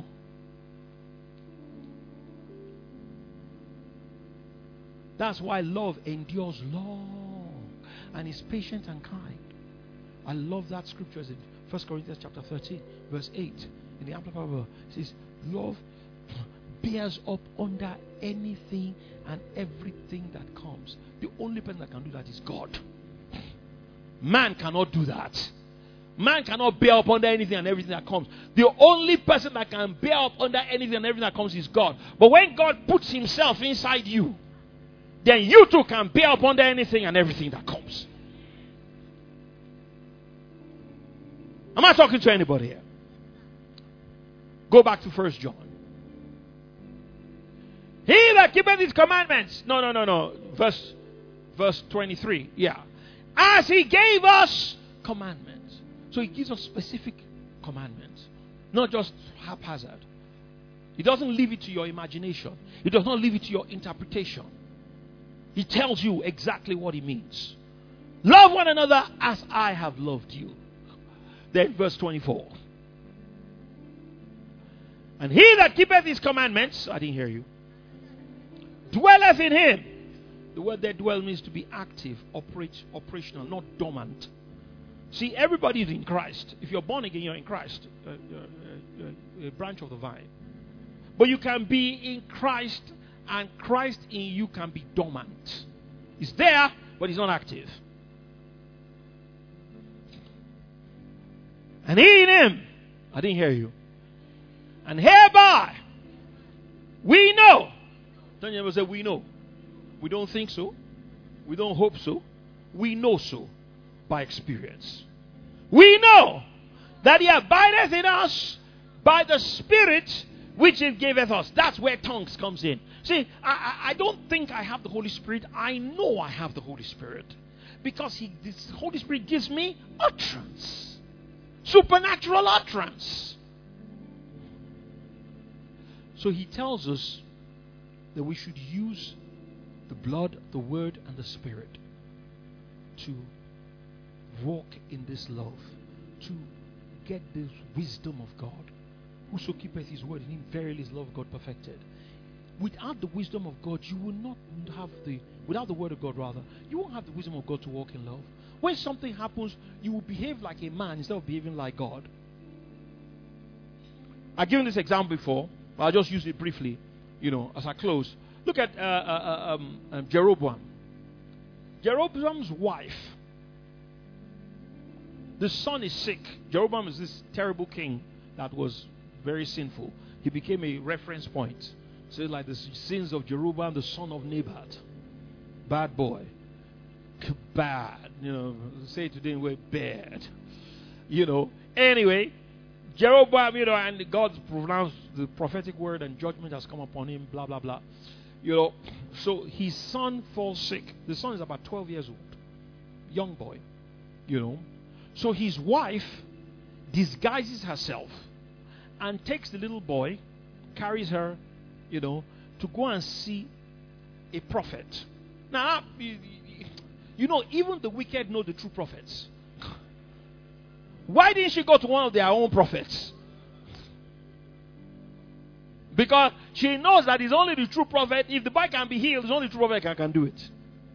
That's why love endures long and is patient and kind. I love that scripture in 1 Corinthians chapter 13, verse 8. In the Amplified Bible, it says, love bears up under anything and everything that comes. The only person that can do that is God. Man cannot do that. Man cannot bear up under anything and everything that comes. The only person that can bear up under anything and everything that comes is God. But when God puts himself inside you, then you too can bear up under anything and everything that comes. Am I talking to anybody here? Go back to 1 John. He that keepeth his commandments. No. Verse 23. Yeah. As he gave us commandments. So he gives us specific commandments. Not just haphazard. He doesn't leave it to your imagination. He does not leave it to your interpretation. He tells you exactly what he means. Love one another as I have loved you. Then verse 24. And he that keepeth his commandments, I didn't hear you, dwelleth in him. The word there dwell means to be active, operational, not dormant. See, everybody is in Christ. If you're born again, you're in Christ. You're a branch of the vine. But you can be in Christ, and Christ in you can be dormant. He's there, but he's not active. And he in him. I didn't hear you. And hereby we know. Don't you ever say we know? We don't think so. We don't hope so. We know so by experience. We know that he abideth in us by the Spirit which he giveth us. That's where tongues comes in. See, I don't think I have the Holy Spirit. I know I have the Holy Spirit. Because this Holy Spirit gives me utterance. Supernatural utterance. So he tells us that we should use the blood, the word, and the Spirit to walk in this love, to get this wisdom of God. Whoso keepeth his word, in him verily is love of God perfected. Without the wisdom of God, you will not have without the word of God rather, you won't have the wisdom of God to walk in love. When something happens, you will behave like a man instead of behaving like God. I've given this example before, but I'll just use it briefly, as I close. Look at Jeroboam. Jeroboam's wife. The son is sick. Jeroboam is this terrible king that was very sinful. He became a reference point. So like the sins of Jeroboam, the son of Nebat. Bad boy. Bad. Say it today in a way, bad. Anyway, Jeroboam, and God pronounced the prophetic word and judgment has come upon him, blah, blah, blah. So his son falls sick. The son is about 12 years old. Young boy. So his wife disguises herself and takes the little boy, carries her, to go and see a prophet. Now, even the wicked know the true prophets. Why didn't she go to one of their own prophets? Because she knows that it's only the true prophet. If the boy can be healed, it's only the true prophet that can do it.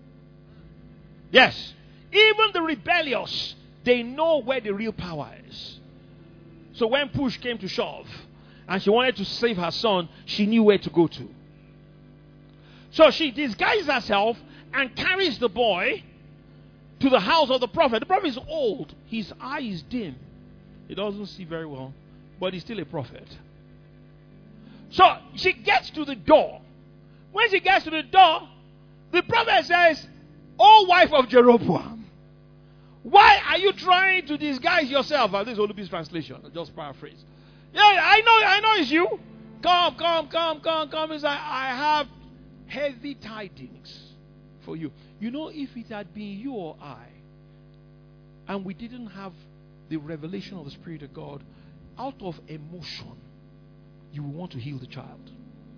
Yes. Even the rebellious, they know where the real power is. So when push came to shove, and she wanted to save her son, she knew where to go to. So she disguises herself and carries the boy to the house of the prophet. The prophet is old. His eye is dim. He doesn't see very well, but he's still a prophet. So she gets to the door. When she gets to the door, the prophet says, "O wife of Jeroboam, why are you trying to disguise yourself?" This is Olubi's translation. I'll just paraphrase. "Yeah, I know it's you. Come. He's like, I have heavy tidings for you." If it had been you or I, and we didn't have the revelation of the Spirit of God, out of emotion, you would want to heal the child.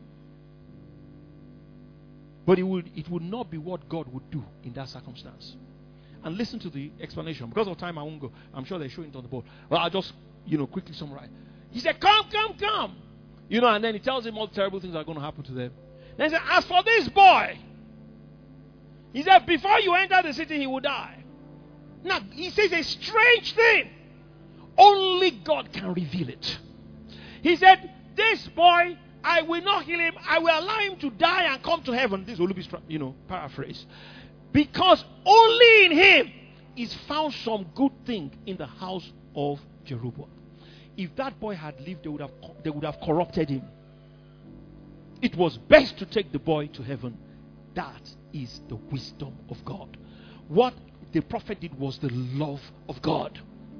But it would not be what God would do in that circumstance. And listen to the explanation. Because of time, I won't go. I'm sure they're showing it on the board. Well, I'll just, quickly summarize. He said, come. And then he tells him all the terrible things that are going to happen to them. Then he said, as for this boy, he said, before you enter the city, he will die. Now, he says a strange thing. Only God can reveal it. He said, this boy, I will not heal him. I will allow him to die and come to heaven. This will be, paraphrase. Because only in him is found some good thing in the house of Jeroboam. If that boy had lived, they would have corrupted him. It was best to take the boy to heaven. That is the wisdom of God. What the prophet did was the love of God.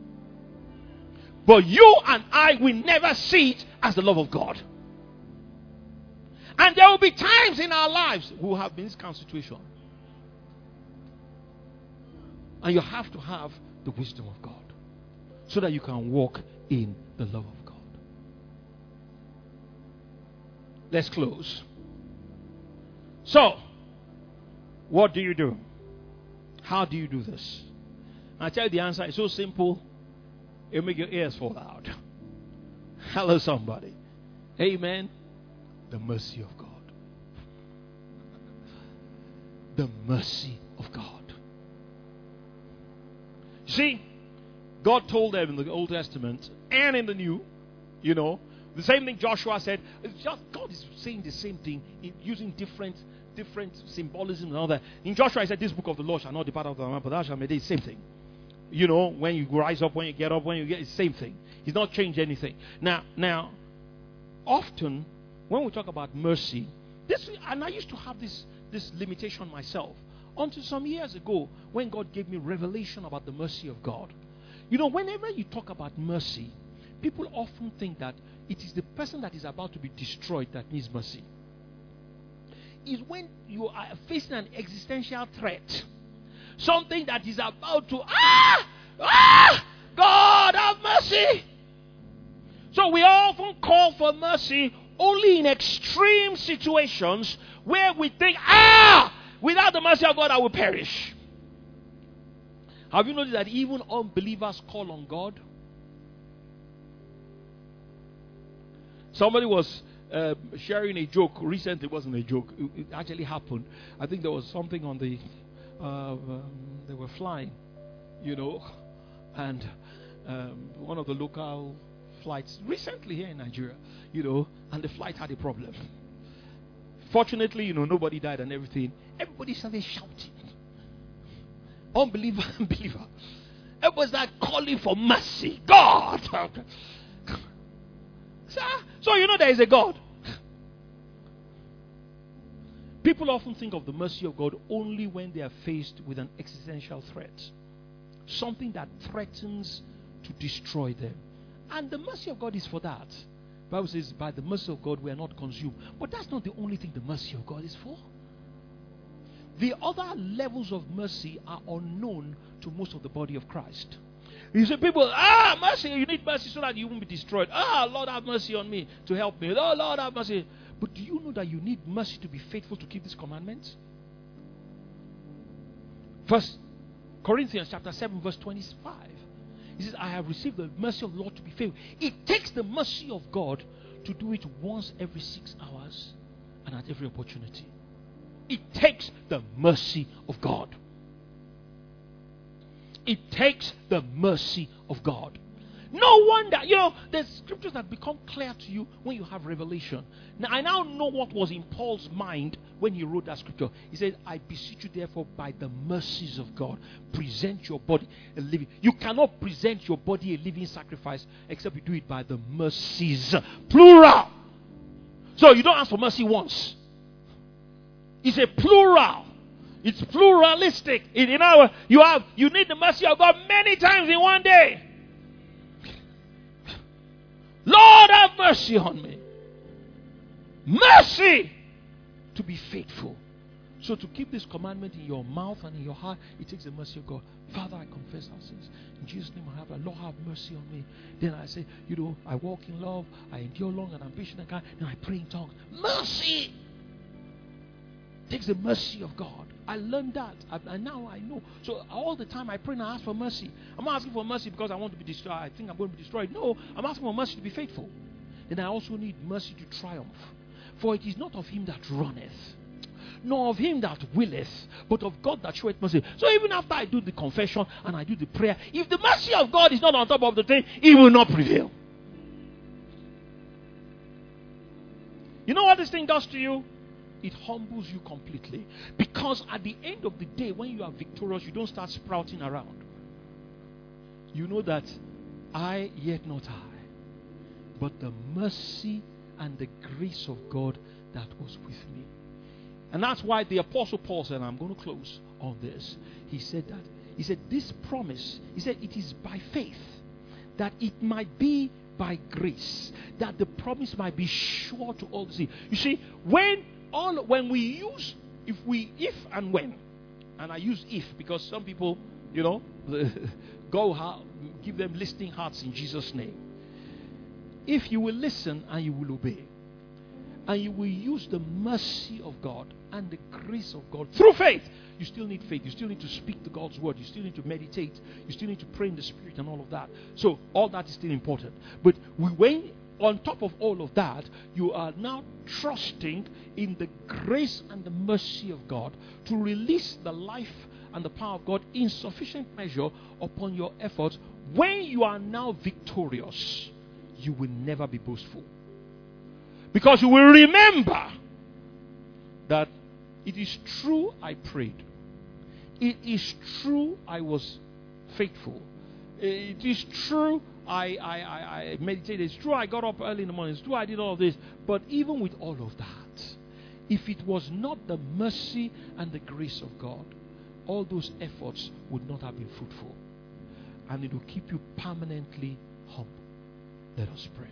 But you and I will never see it as the love of God. And there will be times in our lives we will have been in this kind of situation. And you have to have the wisdom of God so that you can walk in the love of God. Let's close. So, what do you do? How do you do this? I tell you the answer is so simple, it'll make your ears fall out. Hello, somebody. Amen. The mercy of God. The mercy of God. See, God told them in the Old Testament and in the New, the same thing Joshua said. It's just God is saying the same thing using different symbolism and all that. In Joshua, he said, "This book of the law shall not depart out of thy mouth, but thou shalt meditate." Same thing. When you rise up, when you get up, when you get, it's the same thing. He's not changed anything. Now, often when we talk about mercy, and I used to have this limitation myself until some years ago when God gave me revelation about the mercy of God. Whenever you talk about mercy, people often think that it is the person that is about to be destroyed that needs mercy. Is when you are facing an existential threat, something that is about to God have mercy. So we often call for mercy only in extreme situations where we think, without the mercy of God I will perish. Have you noticed that even unbelievers call on God? Somebody was sharing a joke recently. It wasn't a joke, it actually happened. I think there was something on the they were flying, and one of the local flights recently here in Nigeria, and the flight had a problem. Fortunately, nobody died and everything. Everybody started shouting. Unbeliever. Everybody started calling for mercy. God. So there is a God. People often think of the mercy of God only when they are faced with an existential threat. Something that threatens to destroy them. And the mercy of God is for that. The Bible says, by the mercy of God we are not consumed. But that's not the only thing the mercy of God is for. The other levels of mercy are unknown to most of the body of Christ. You see people, mercy, you need mercy so that you won't be destroyed. Lord have mercy on me to help me. Oh, Lord have mercy. But do you know that you need mercy to be faithful to keep this commandment? 1 Corinthians chapter 7 verse 25. He says, I have received the mercy of the Lord to be faithful. It takes the mercy of God to do it once every 6 hours and at every opportunity. It takes the mercy of God. It takes the mercy of God. No wonder, there's scriptures that become clear to you when you have revelation. Now, I now know what was in Paul's mind when he wrote that scripture. He said, I beseech you therefore by the mercies of God, present your body a living. You cannot present your body a living sacrifice except you do it by the mercies. Plural. So you don't ask for mercy once. It's a plural. It's pluralistic. You need the mercy of God many times in one day. Lord, have mercy on me. Mercy to be faithful. So to keep this commandment in your mouth and in your heart, it takes the mercy of God. Father, I confess our sins. In Jesus' name I have, Lord, have mercy on me. Then I say, I walk in love. I endure long and I'm patient and kind. Then I pray in tongues. Mercy takes the mercy of God. I learned that, and now I know. So all the time I pray and I ask for mercy. I'm not asking for mercy because I want to be destroyed. I think I'm going to be destroyed. No, I'm asking for mercy to be faithful. Then I also need mercy to triumph. For it is not of him that runneth, nor of him that willeth, but of God that showeth mercy. So even after I do the confession and I do the prayer, if the mercy of God is not on top of the thing, it will not prevail. You know what this thing does to you? It humbles you completely. Because at the end of the day, when you are victorious, you don't start sprouting around. You know that I, yet not I, but the mercy and the grace of God that was with me. And that's why the Apostle Paul said, and I'm going to close on this. He said this promise, he said it is by faith, that it might be by grace, that the promise might be sure to all the seed. You see, when we use if and when, and I use if because some people, give them listening hearts in Jesus' name. If you will listen and you will obey, and you will use the mercy of God and the grace of God through faith. You still need faith. You still need to speak to God's word. You still need to meditate. You still need to pray in the Spirit and all of that. So all that is still important. But when on top of all of that, you are now trusting in the grace and the mercy of God to release the life and the power of God in sufficient measure upon your efforts. When you are now victorious, you will never be boastful. Because you will remember that it is true I prayed. It is true I was faithful. It is true I meditated. It's true I got up early in the morning. It's true I did all of this. But even with all of that, if it was not the mercy and the grace of God, all those efforts would not have been fruitful. And it will keep you permanently humble. Let us pray.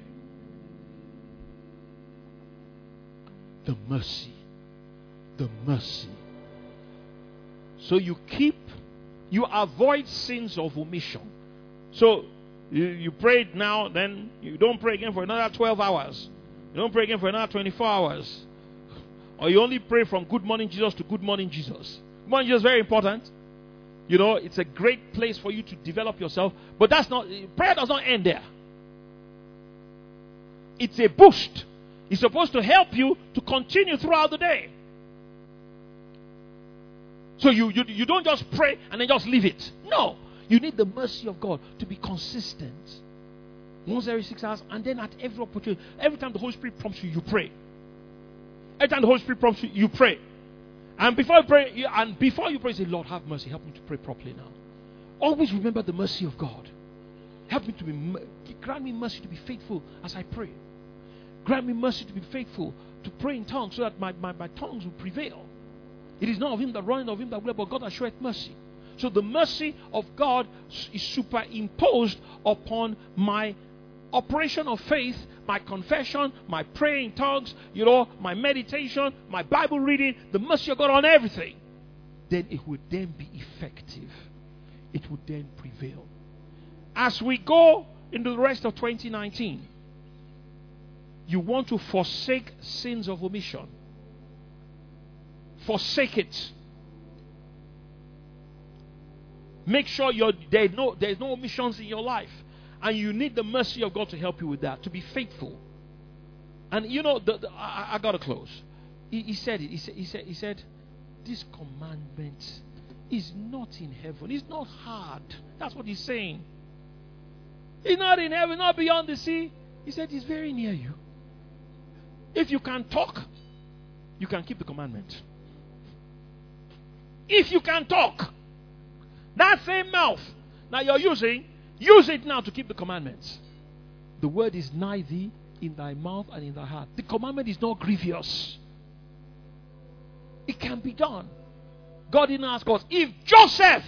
The mercy. The mercy. So you avoid sins of omission. So you prayed now, then you don't pray again for another 12 hours. You don't pray again for another 24 hours. Or you only pray from good morning Jesus to good morning Jesus. Good morning Jesus is very important. It's a great place for you to develop yourself. But prayer does not end there. It's a boost. It's supposed to help you to continue throughout the day. So you don't just pray and then just leave it. No. You need the mercy of God to be consistent. Once every 6 hours, and then at every opportunity, every time the Holy Spirit prompts you, you pray. Every time the Holy Spirit prompts you, you pray. And before you pray, say, Lord, have mercy. Help me to pray properly now. Always remember the mercy of God. Help me grant me mercy to be faithful as I pray. Grant me mercy to be faithful to pray in tongues so that my tongues will prevail. It is not of him that runneth, of him that willeth, but God that showeth mercy. So the mercy of God is superimposed upon my operation of faith, my confession, my praying in tongues, my meditation, my Bible reading, the mercy of God on everything. Then it would then be effective. It would then prevail. As we go into the rest of 2019, you want to forsake sins of omission. Forsake it. Make sure there's no omissions in your life. And you need the mercy of God to help you with that, to be faithful. And I got to close. He said it. He said, this commandment is not in heaven. It's not hard. That's what he's saying. It's not in heaven, not beyond the sea. He said it's very near you. If you can talk, you can keep the commandment. If you can talk, that same mouth now you're using, use it now to keep the commandments. The word is nigh thee, in thy mouth and in thy heart. The commandment is not grievous. It can be done. God didn't ask us. If Joseph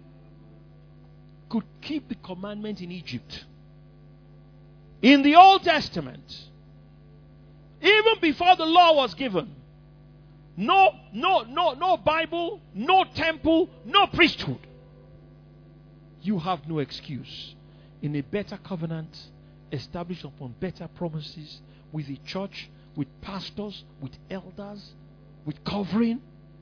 could keep the commandment in Egypt, in the Old Testament, even before the law was given, no Bible, no temple, no priesthood, you have no excuse. In a better covenant, established upon better promises, with a church, with pastors, with elders, with covering,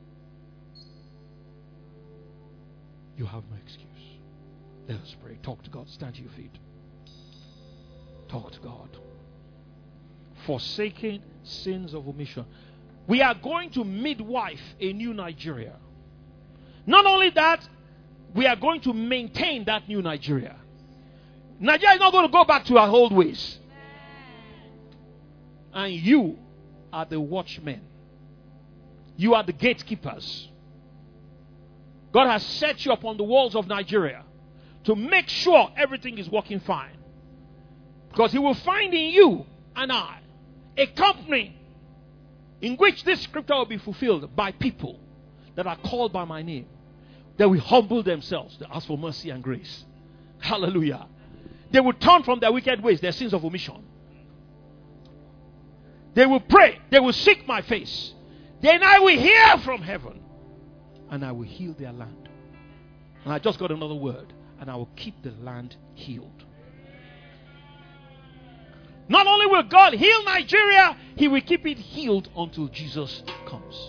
you have no excuse. Let us pray. Talk to God. Stand to your feet. Talk to God. Forsaking sins of omission. We are going to midwife a new Nigeria. Not only that, we are going to maintain that new Nigeria. Nigeria is not going to go back to our old ways. And you are the watchmen. You are the gatekeepers. God has set you upon the walls of Nigeria to make sure everything is working fine. Because he will find in you and I a company in which this scripture will be fulfilled by people that are called by my name. They will humble themselves. They ask for mercy and grace. Hallelujah. They will turn from their wicked ways, their sins of omission. They will pray. They will seek my face. Then I will hear from heaven. And I will heal their land. And I just got another word. And I will keep the land healed. Not only will God heal Nigeria, He will keep it healed until Jesus comes.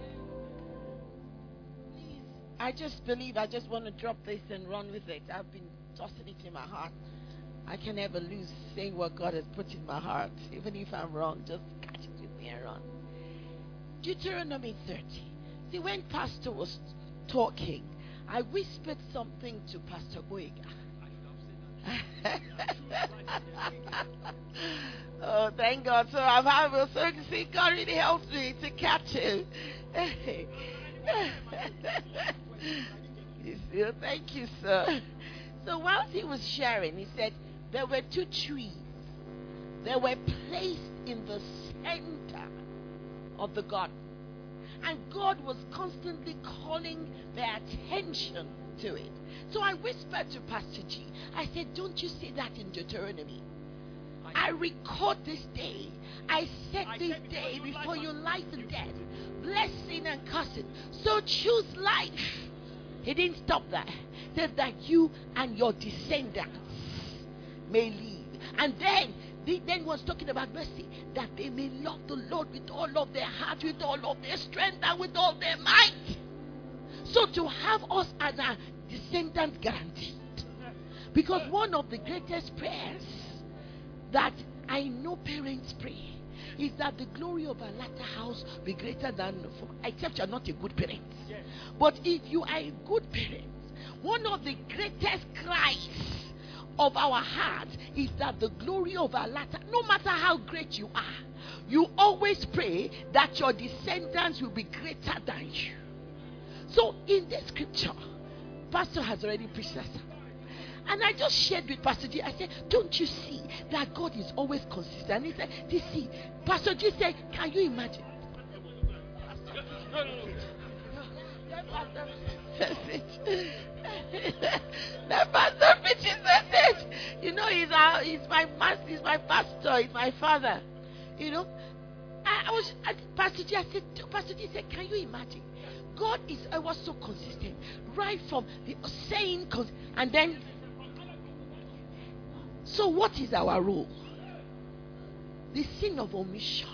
Please, I just want to drop this and run with it. I've been tossing it in my heart. I can never lose saying what God has put in my heart. Even if I'm wrong, just catch it with me and run. Deuteronomy 30. See, when Pastor was talking, I whispered something to Pastor Boyega. Oh, thank God. So see, God really helps me to catch it. Thank you, sir. So whilst he was sharing, he said there were 2 trees that were placed in the center of the garden. And God was constantly calling their attention to it. So I whispered to Pastor G. I said, don't you see that in Deuteronomy? I record this day. I set this day before you life and death, blessing and cursing. So choose life. He didn't stop there. He said that you and your descendants may live. And then was talking about mercy, that they may love the Lord with all of their heart, with all of their strength, and with all their might. So to have us as our descendants guaranteed. Because one of the greatest prayers that I know parents pray is that the glory of our latter house be greater than, except you're not a good parent. But if you are a good parent, one of the greatest cries of our heart is that the glory of our latter, no matter how great you are, you always pray that your descendants will be greater than you. So in this scripture, Pastor has already preached that. And I just shared with Pastor G. I said, don't you see that God is always consistent? He said, see, Pastor G said, can you imagine? The pastor preaches message. You know, he's my pastor, he's my father. You know, Pastor G, I said, Pastor G said, can you imagine? God was so consistent, right from the saying, and then. So, what is our role? The sin of omission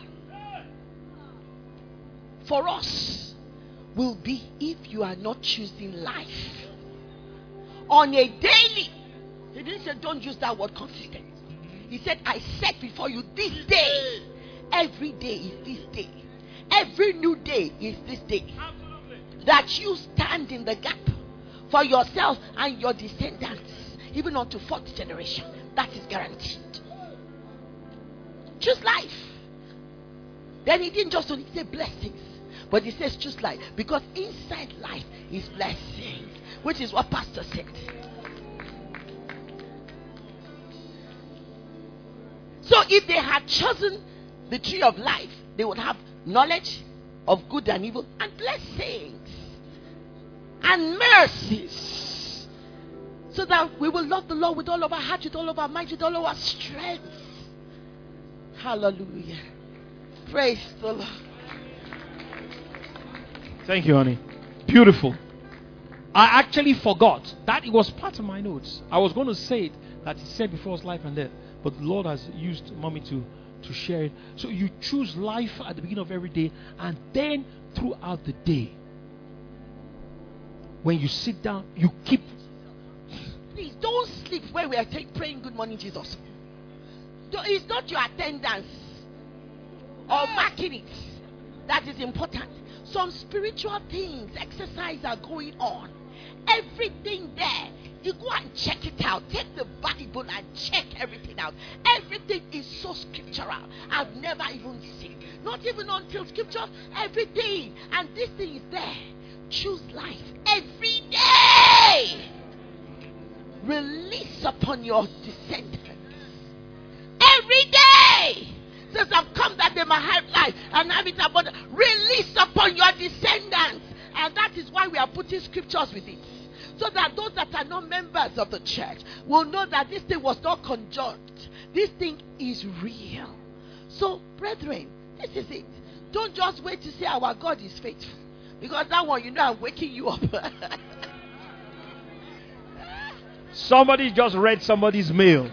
for us will be if you are not choosing life on a daily. He didn't say don't use that word consistent. He said, I set before you this day. Every day is this day. Every new day is this day. That you stand in the gap for yourself and your descendants, even unto 4th generation. That is guaranteed. Choose life. Then he didn't just only say blessings, but he says choose life, because inside life is blessings, which is what Pastor said. So if they had chosen the tree of life, they would have knowledge of good and evil, and blessings and mercies, so that we will love the Lord with all of our heart, with all of our might, with all of our strength. Hallelujah. Praise the Lord. Thank you, honey. Beautiful. I actually forgot that it was part of my notes. I was going to say it, that He said before us life and death, but the Lord has used mommy to share it. So you choose life at the beginning of every day, and then throughout the day, when you sit down, you keep. Please don't sleep when we are praying good morning Jesus. It's not your attendance or marking it that is important. Some spiritual things, exercise are going on. Everything there, you go and check it out. Take the Bible and check everything out. Everything is so scriptural. I've never even seen. Not even until scripture, everything. And this thing is there. Choose life every day. Release upon your descendants Jesus have come that they might have life and have it abundant. Release upon your descendants. And that is why we are putting scriptures with it. So that those that are not members of the church will know that this thing was not conjured. This thing is real. So, brethren, this is it. Don't just wait to say our God is faithful. Because that one, I'm waking you up. Somebody just read somebody's mail.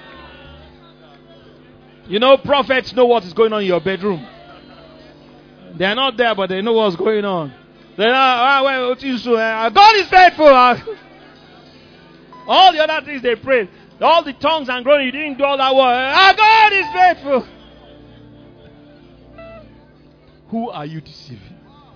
Prophets know what is going on in your bedroom. They are not there, but they know what's going on. God is faithful. All the other things they prayed, all the tongues and groaning, you didn't do all that work. God is faithful. Who are you deceiving?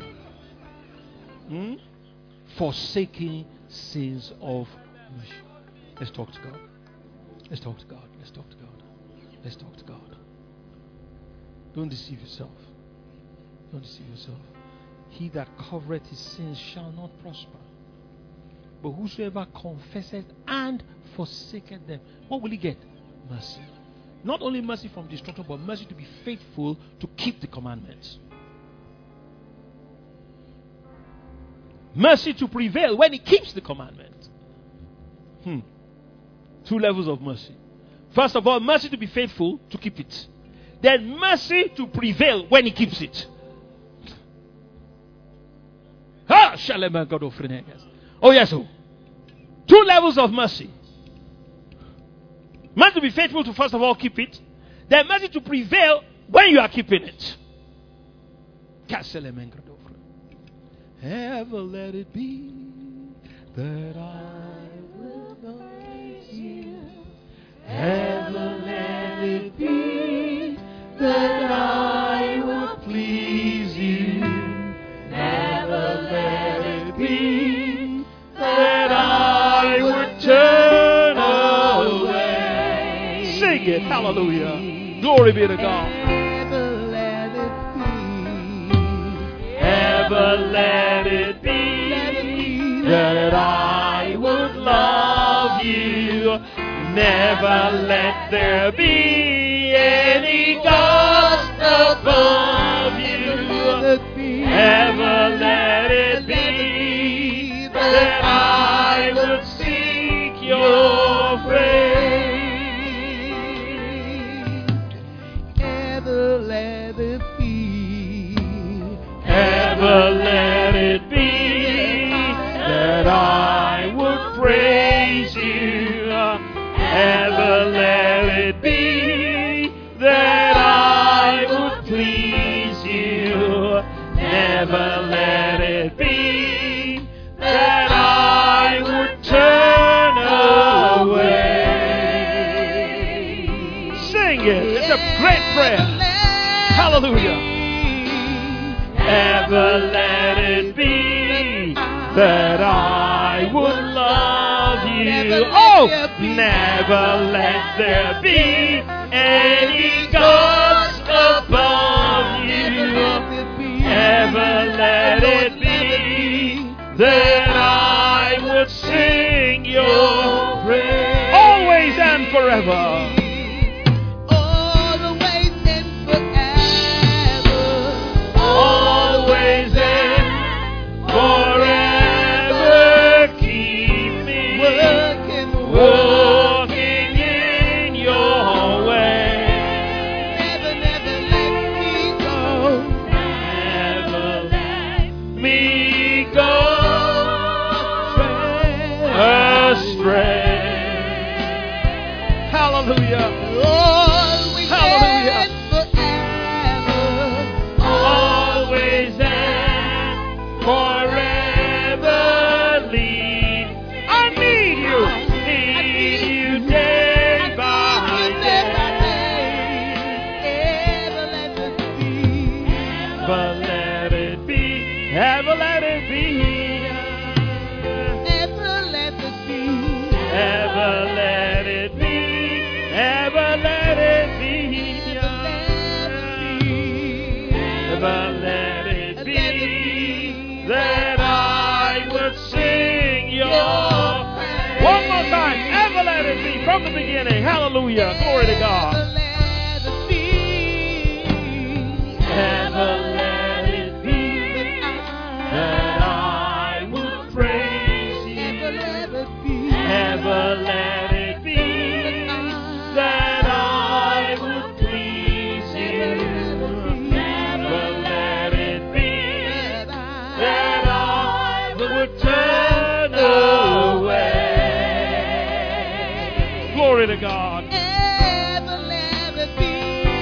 Forsaking sins of omission. Let's talk to God. Let's talk to God. Let's talk to God. Let's talk to God. Don't deceive yourself. Don't deceive yourself. He that covereth his sins shall not prosper. But whosoever confesseth and forsaketh them, what will he get? Mercy. Not only mercy from destruction, but mercy to be faithful to keep the commandments. Mercy to prevail when he keeps the commandments. 2 levels of mercy. First of all, mercy to be faithful to keep it. Then mercy to prevail when he keeps it. Oh yes. 2 levels of mercy. Mercy to be faithful to first of all keep it. Then mercy to prevail when you are keeping it. Ever let it be that I will praise you. Ever let it be that I will please you. Never let it be that I would turn away. Sing it, hallelujah. Glory be to God. Ever let it be. Ever let it be that I would love you. Never let there be any gods above you. Ever let it be that I would seek your face. Ever let it be. Ever let it be that I would praise you. Ever let it be that I would please you. Never let it be that I would turn away. Sing it. It's a great prayer. Hallelujah. Ever let it be that I would love you. Oh, never let there be any gods above you. Ever let it be that I would sing your praise. Always and forever. Always and forever. Always and forever. Keep me walking in your way. Never, never let me go. Never let me go astray. Hallelujah. Hallelujah. Always and forever lead. I need you. Need you day by day. Ever let it be. Ever let it be. Ever let it be. Ever let it be. Ever let it be. Ever let it be. Ever let it be that I would sing your praise. One more time. Ever let it be from the beginning. Hallelujah. Glory to God. to God. Ever let it be.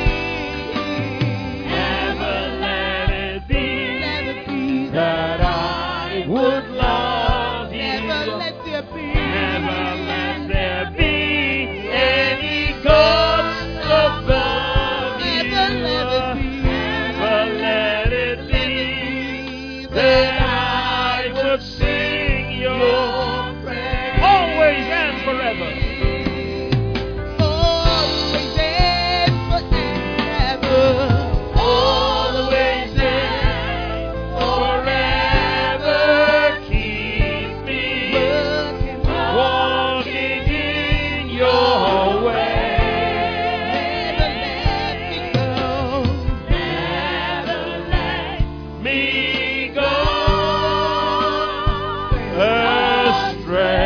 Never let it be Let it be that I would love you. Never let there be. Never let there be any gods above you. Never let it be. Never let it be that I would sing your praise always and forever. Always and forever. Always and forever keep me walking in your way. Never let me go. Never let me go astray.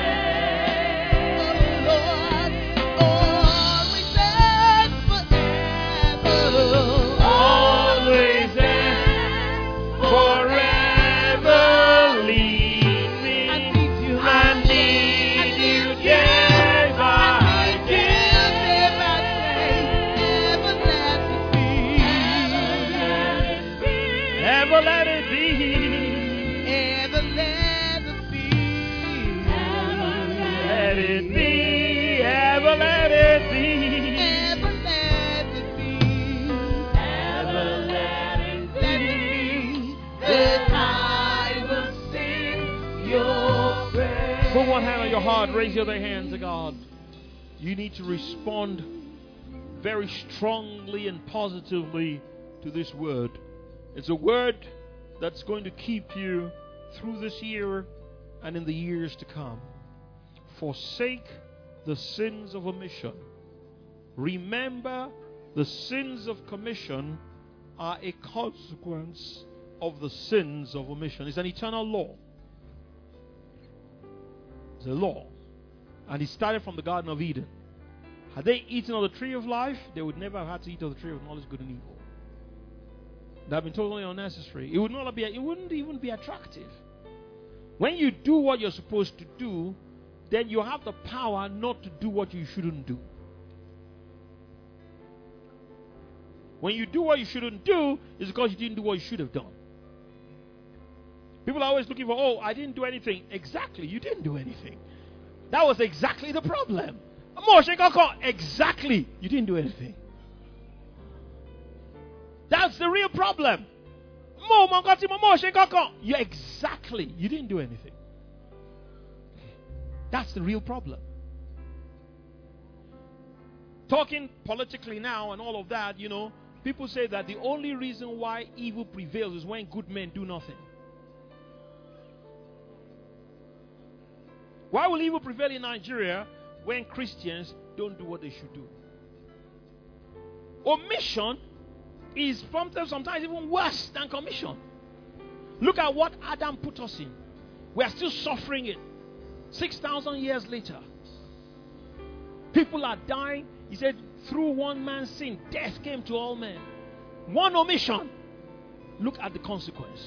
Lord, always and forever. Always and forever lead me. I need you. I need you day by day. Never let it be. Let it be. Ever let it be. Ever let it be. That I will sing your praise. Put one hand on your heart. Raise your other hand to God. You need to respond very strongly and positively to this word. It's a word that's going to keep you through this year and in the years to come. Forsake the sins of omission. Remember, the sins of commission are a consequence of the sins of omission. It's an eternal law. It's a law. And it started from the Garden of Eden. Had they eaten of the tree of life, they would never have had to eat of the tree of knowledge of good and evil. That would have been totally unnecessary. It wouldn't even be attractive. When you do what you're supposed to do, then you have the power not to do what you shouldn't do. When you do what you shouldn't do, it's because you didn't do what you should have done. People are always looking for, oh, I didn't do anything. Exactly, you didn't do anything. That was exactly the problem. Exactly, you didn't do anything. That's the real problem. You didn't do anything. That's the real problem. Talking politically now and all of that, people say that the only reason why evil prevails is when good men do nothing. Why will evil prevail in Nigeria when Christians don't do what they should do? Omission is sometimes even worse than commission. Look at what Adam put us in. We are still suffering it. 6,000 years later. People are dying. He said, through one man's sin, death came to all men. One omission. Look at the consequence.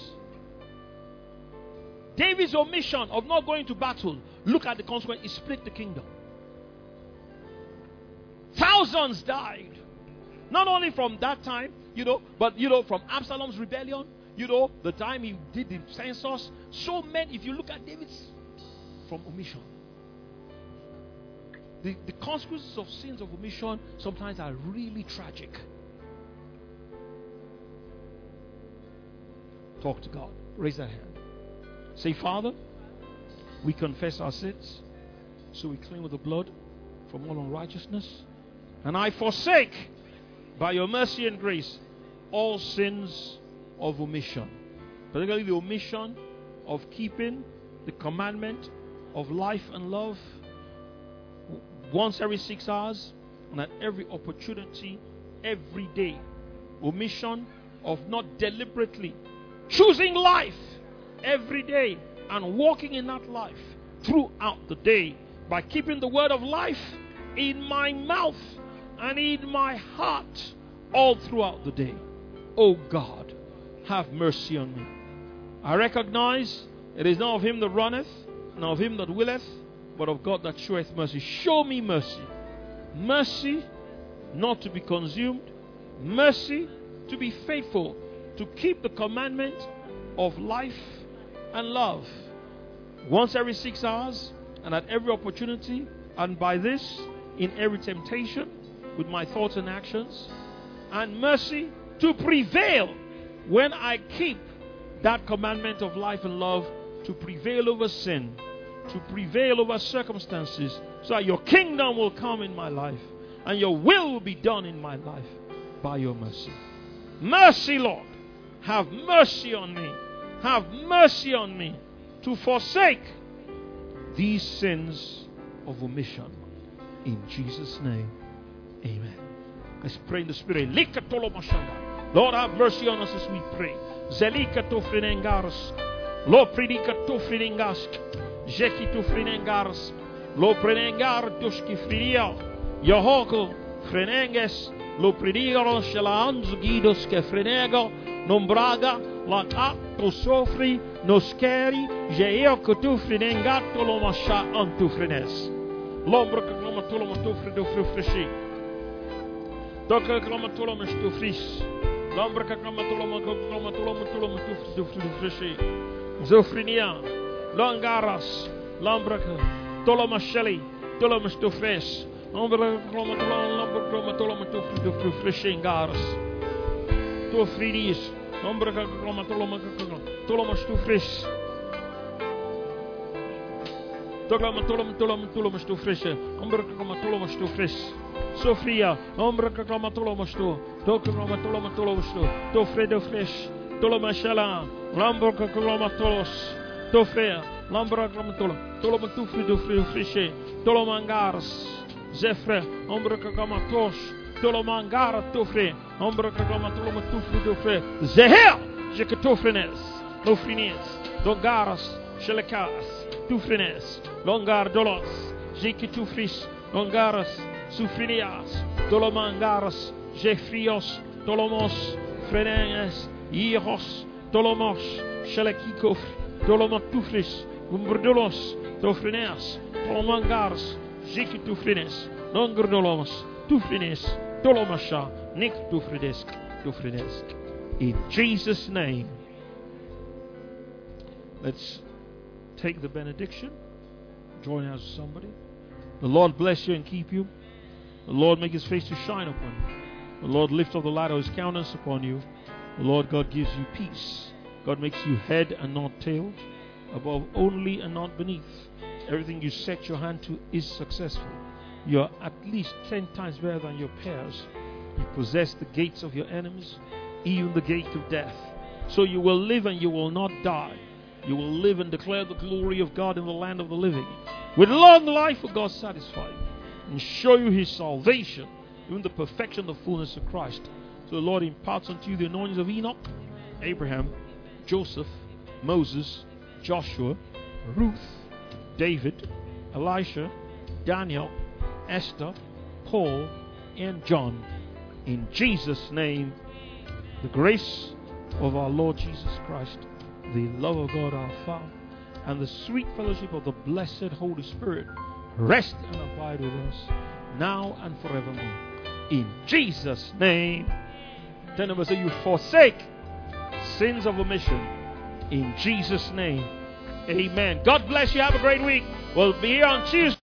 David's omission of not going to battle. Look at the consequence. It split the kingdom. Thousands died. Not only from that time, but from Absalom's rebellion, the time he did the census. So many, if you look at David's, from omission. The consequences of sins of omission sometimes are really tragic. Talk to God. Raise that hand. Say, Father, we confess our sins, so we clean with the blood from all unrighteousness. And I forsake, by your mercy and grace, all sins of omission. Particularly the omission of keeping the commandment of life and love once every 6 hours and at every opportunity, every day. Omission of not deliberately choosing life every day and walking in that life throughout the day by keeping the word of life in my mouth and in my heart all throughout the day. Oh God, have mercy on me. I recognize it is not of him that runneth, nor of him that willeth, but of God that showeth mercy. Show me mercy Mercy not to be consumed. Mercy to be faithful, to keep the commandment of life and love. Once every 6 hours and at every opportunity, and by this in every temptation with my thoughts and actions. And mercy to prevail when I keep that commandment of life and love, to prevail over sin, to prevail over circumstances, so that your kingdom will come in my life and your will be done in my life by your mercy. Mercy, Lord. Have mercy on me. Have mercy on me to forsake these sins of omission. In Jesus' name, amen. Let's pray in the Spirit. Lord, have mercy on us as we pray. Zelika to frinengaris. Lo predika to frinengas. Jeki to frinengaris. Lo prenengar tuski fridia. Johoko frenenges. Lo predigaro shalaans guidos che frenego. Non braga. La to sofri. No scary. Jeio que tu frinengato lo masha antu frenes. L'ombra che clamatolo ma tu frido frufreshi. Doka clamatolo ma stu fris. L'ombra che clamatolo ma tu frido frufreshi. Zofrinia. Longaras. L'ombra che tolomasheli. Tolomastu fres. L'ombra che clamatolo ma tu frido frufreshi garas. Tu fridis. L'ombra che clamatolo ma tolomastu fris. Tolamastu fresh. Ombra clamatolo fresh. Sofia. Ombra clamatolo mastu. Tolamastu. To fredo fresh. Tolomashala. Lambra clamatolos. To frea. Lambra clamatolo. Tolomatu fredo fresh. Tolomangaras. Zefre. Ombra clamatos. Tolomangara tofre. Ombra clamatolo matu fredo fresh. Zehel. Jekatofrenes. Nofrines. Dongaras. Shelekas. Tufrines. Longar dolos, Jekitufris, Longaras, Sufrinias, Tolomangaras, Jefrios, Tolomos, Frenenes, Iros, Tolomos, Shalekikof, Tolomatufris, Umbrdolos, Tofrineas, Tolomangaras, Jekitufrines, Longurdolomos, Tufrines, Tolomasha, Nik Tufrines. In Jesus' name, let's take the benediction. Join hands with somebody. The Lord bless you and keep you. The Lord make his face to shine upon you. The Lord lift up the light of his countenance upon you. The Lord God gives you peace. God makes you head and not tail, above only and not beneath. Everything you set your hand to is successful. You are at least 10 times better than your peers. You possess the gates of your enemies, even the gate of death. So you will live and you will not die. You will live and declare the glory of God in the land of the living. With long life will God satisfy you and show you his salvation, even the perfection, the fullness of Christ. So the Lord imparts unto you the anointings of Enoch, Abraham, Joseph, Moses, Joshua, Ruth, David, Elisha, Daniel, Esther, Paul, and John. In Jesus' name, the grace of our Lord Jesus Christ, the love of God our Father, and the sweet fellowship of the blessed Holy Spirit rest and abide with us now and forevermore. In Jesus' name. Tell them, say, you forsake sins of omission. In Jesus' name. Amen. God bless you. Have a great week. We'll be here on Tuesday.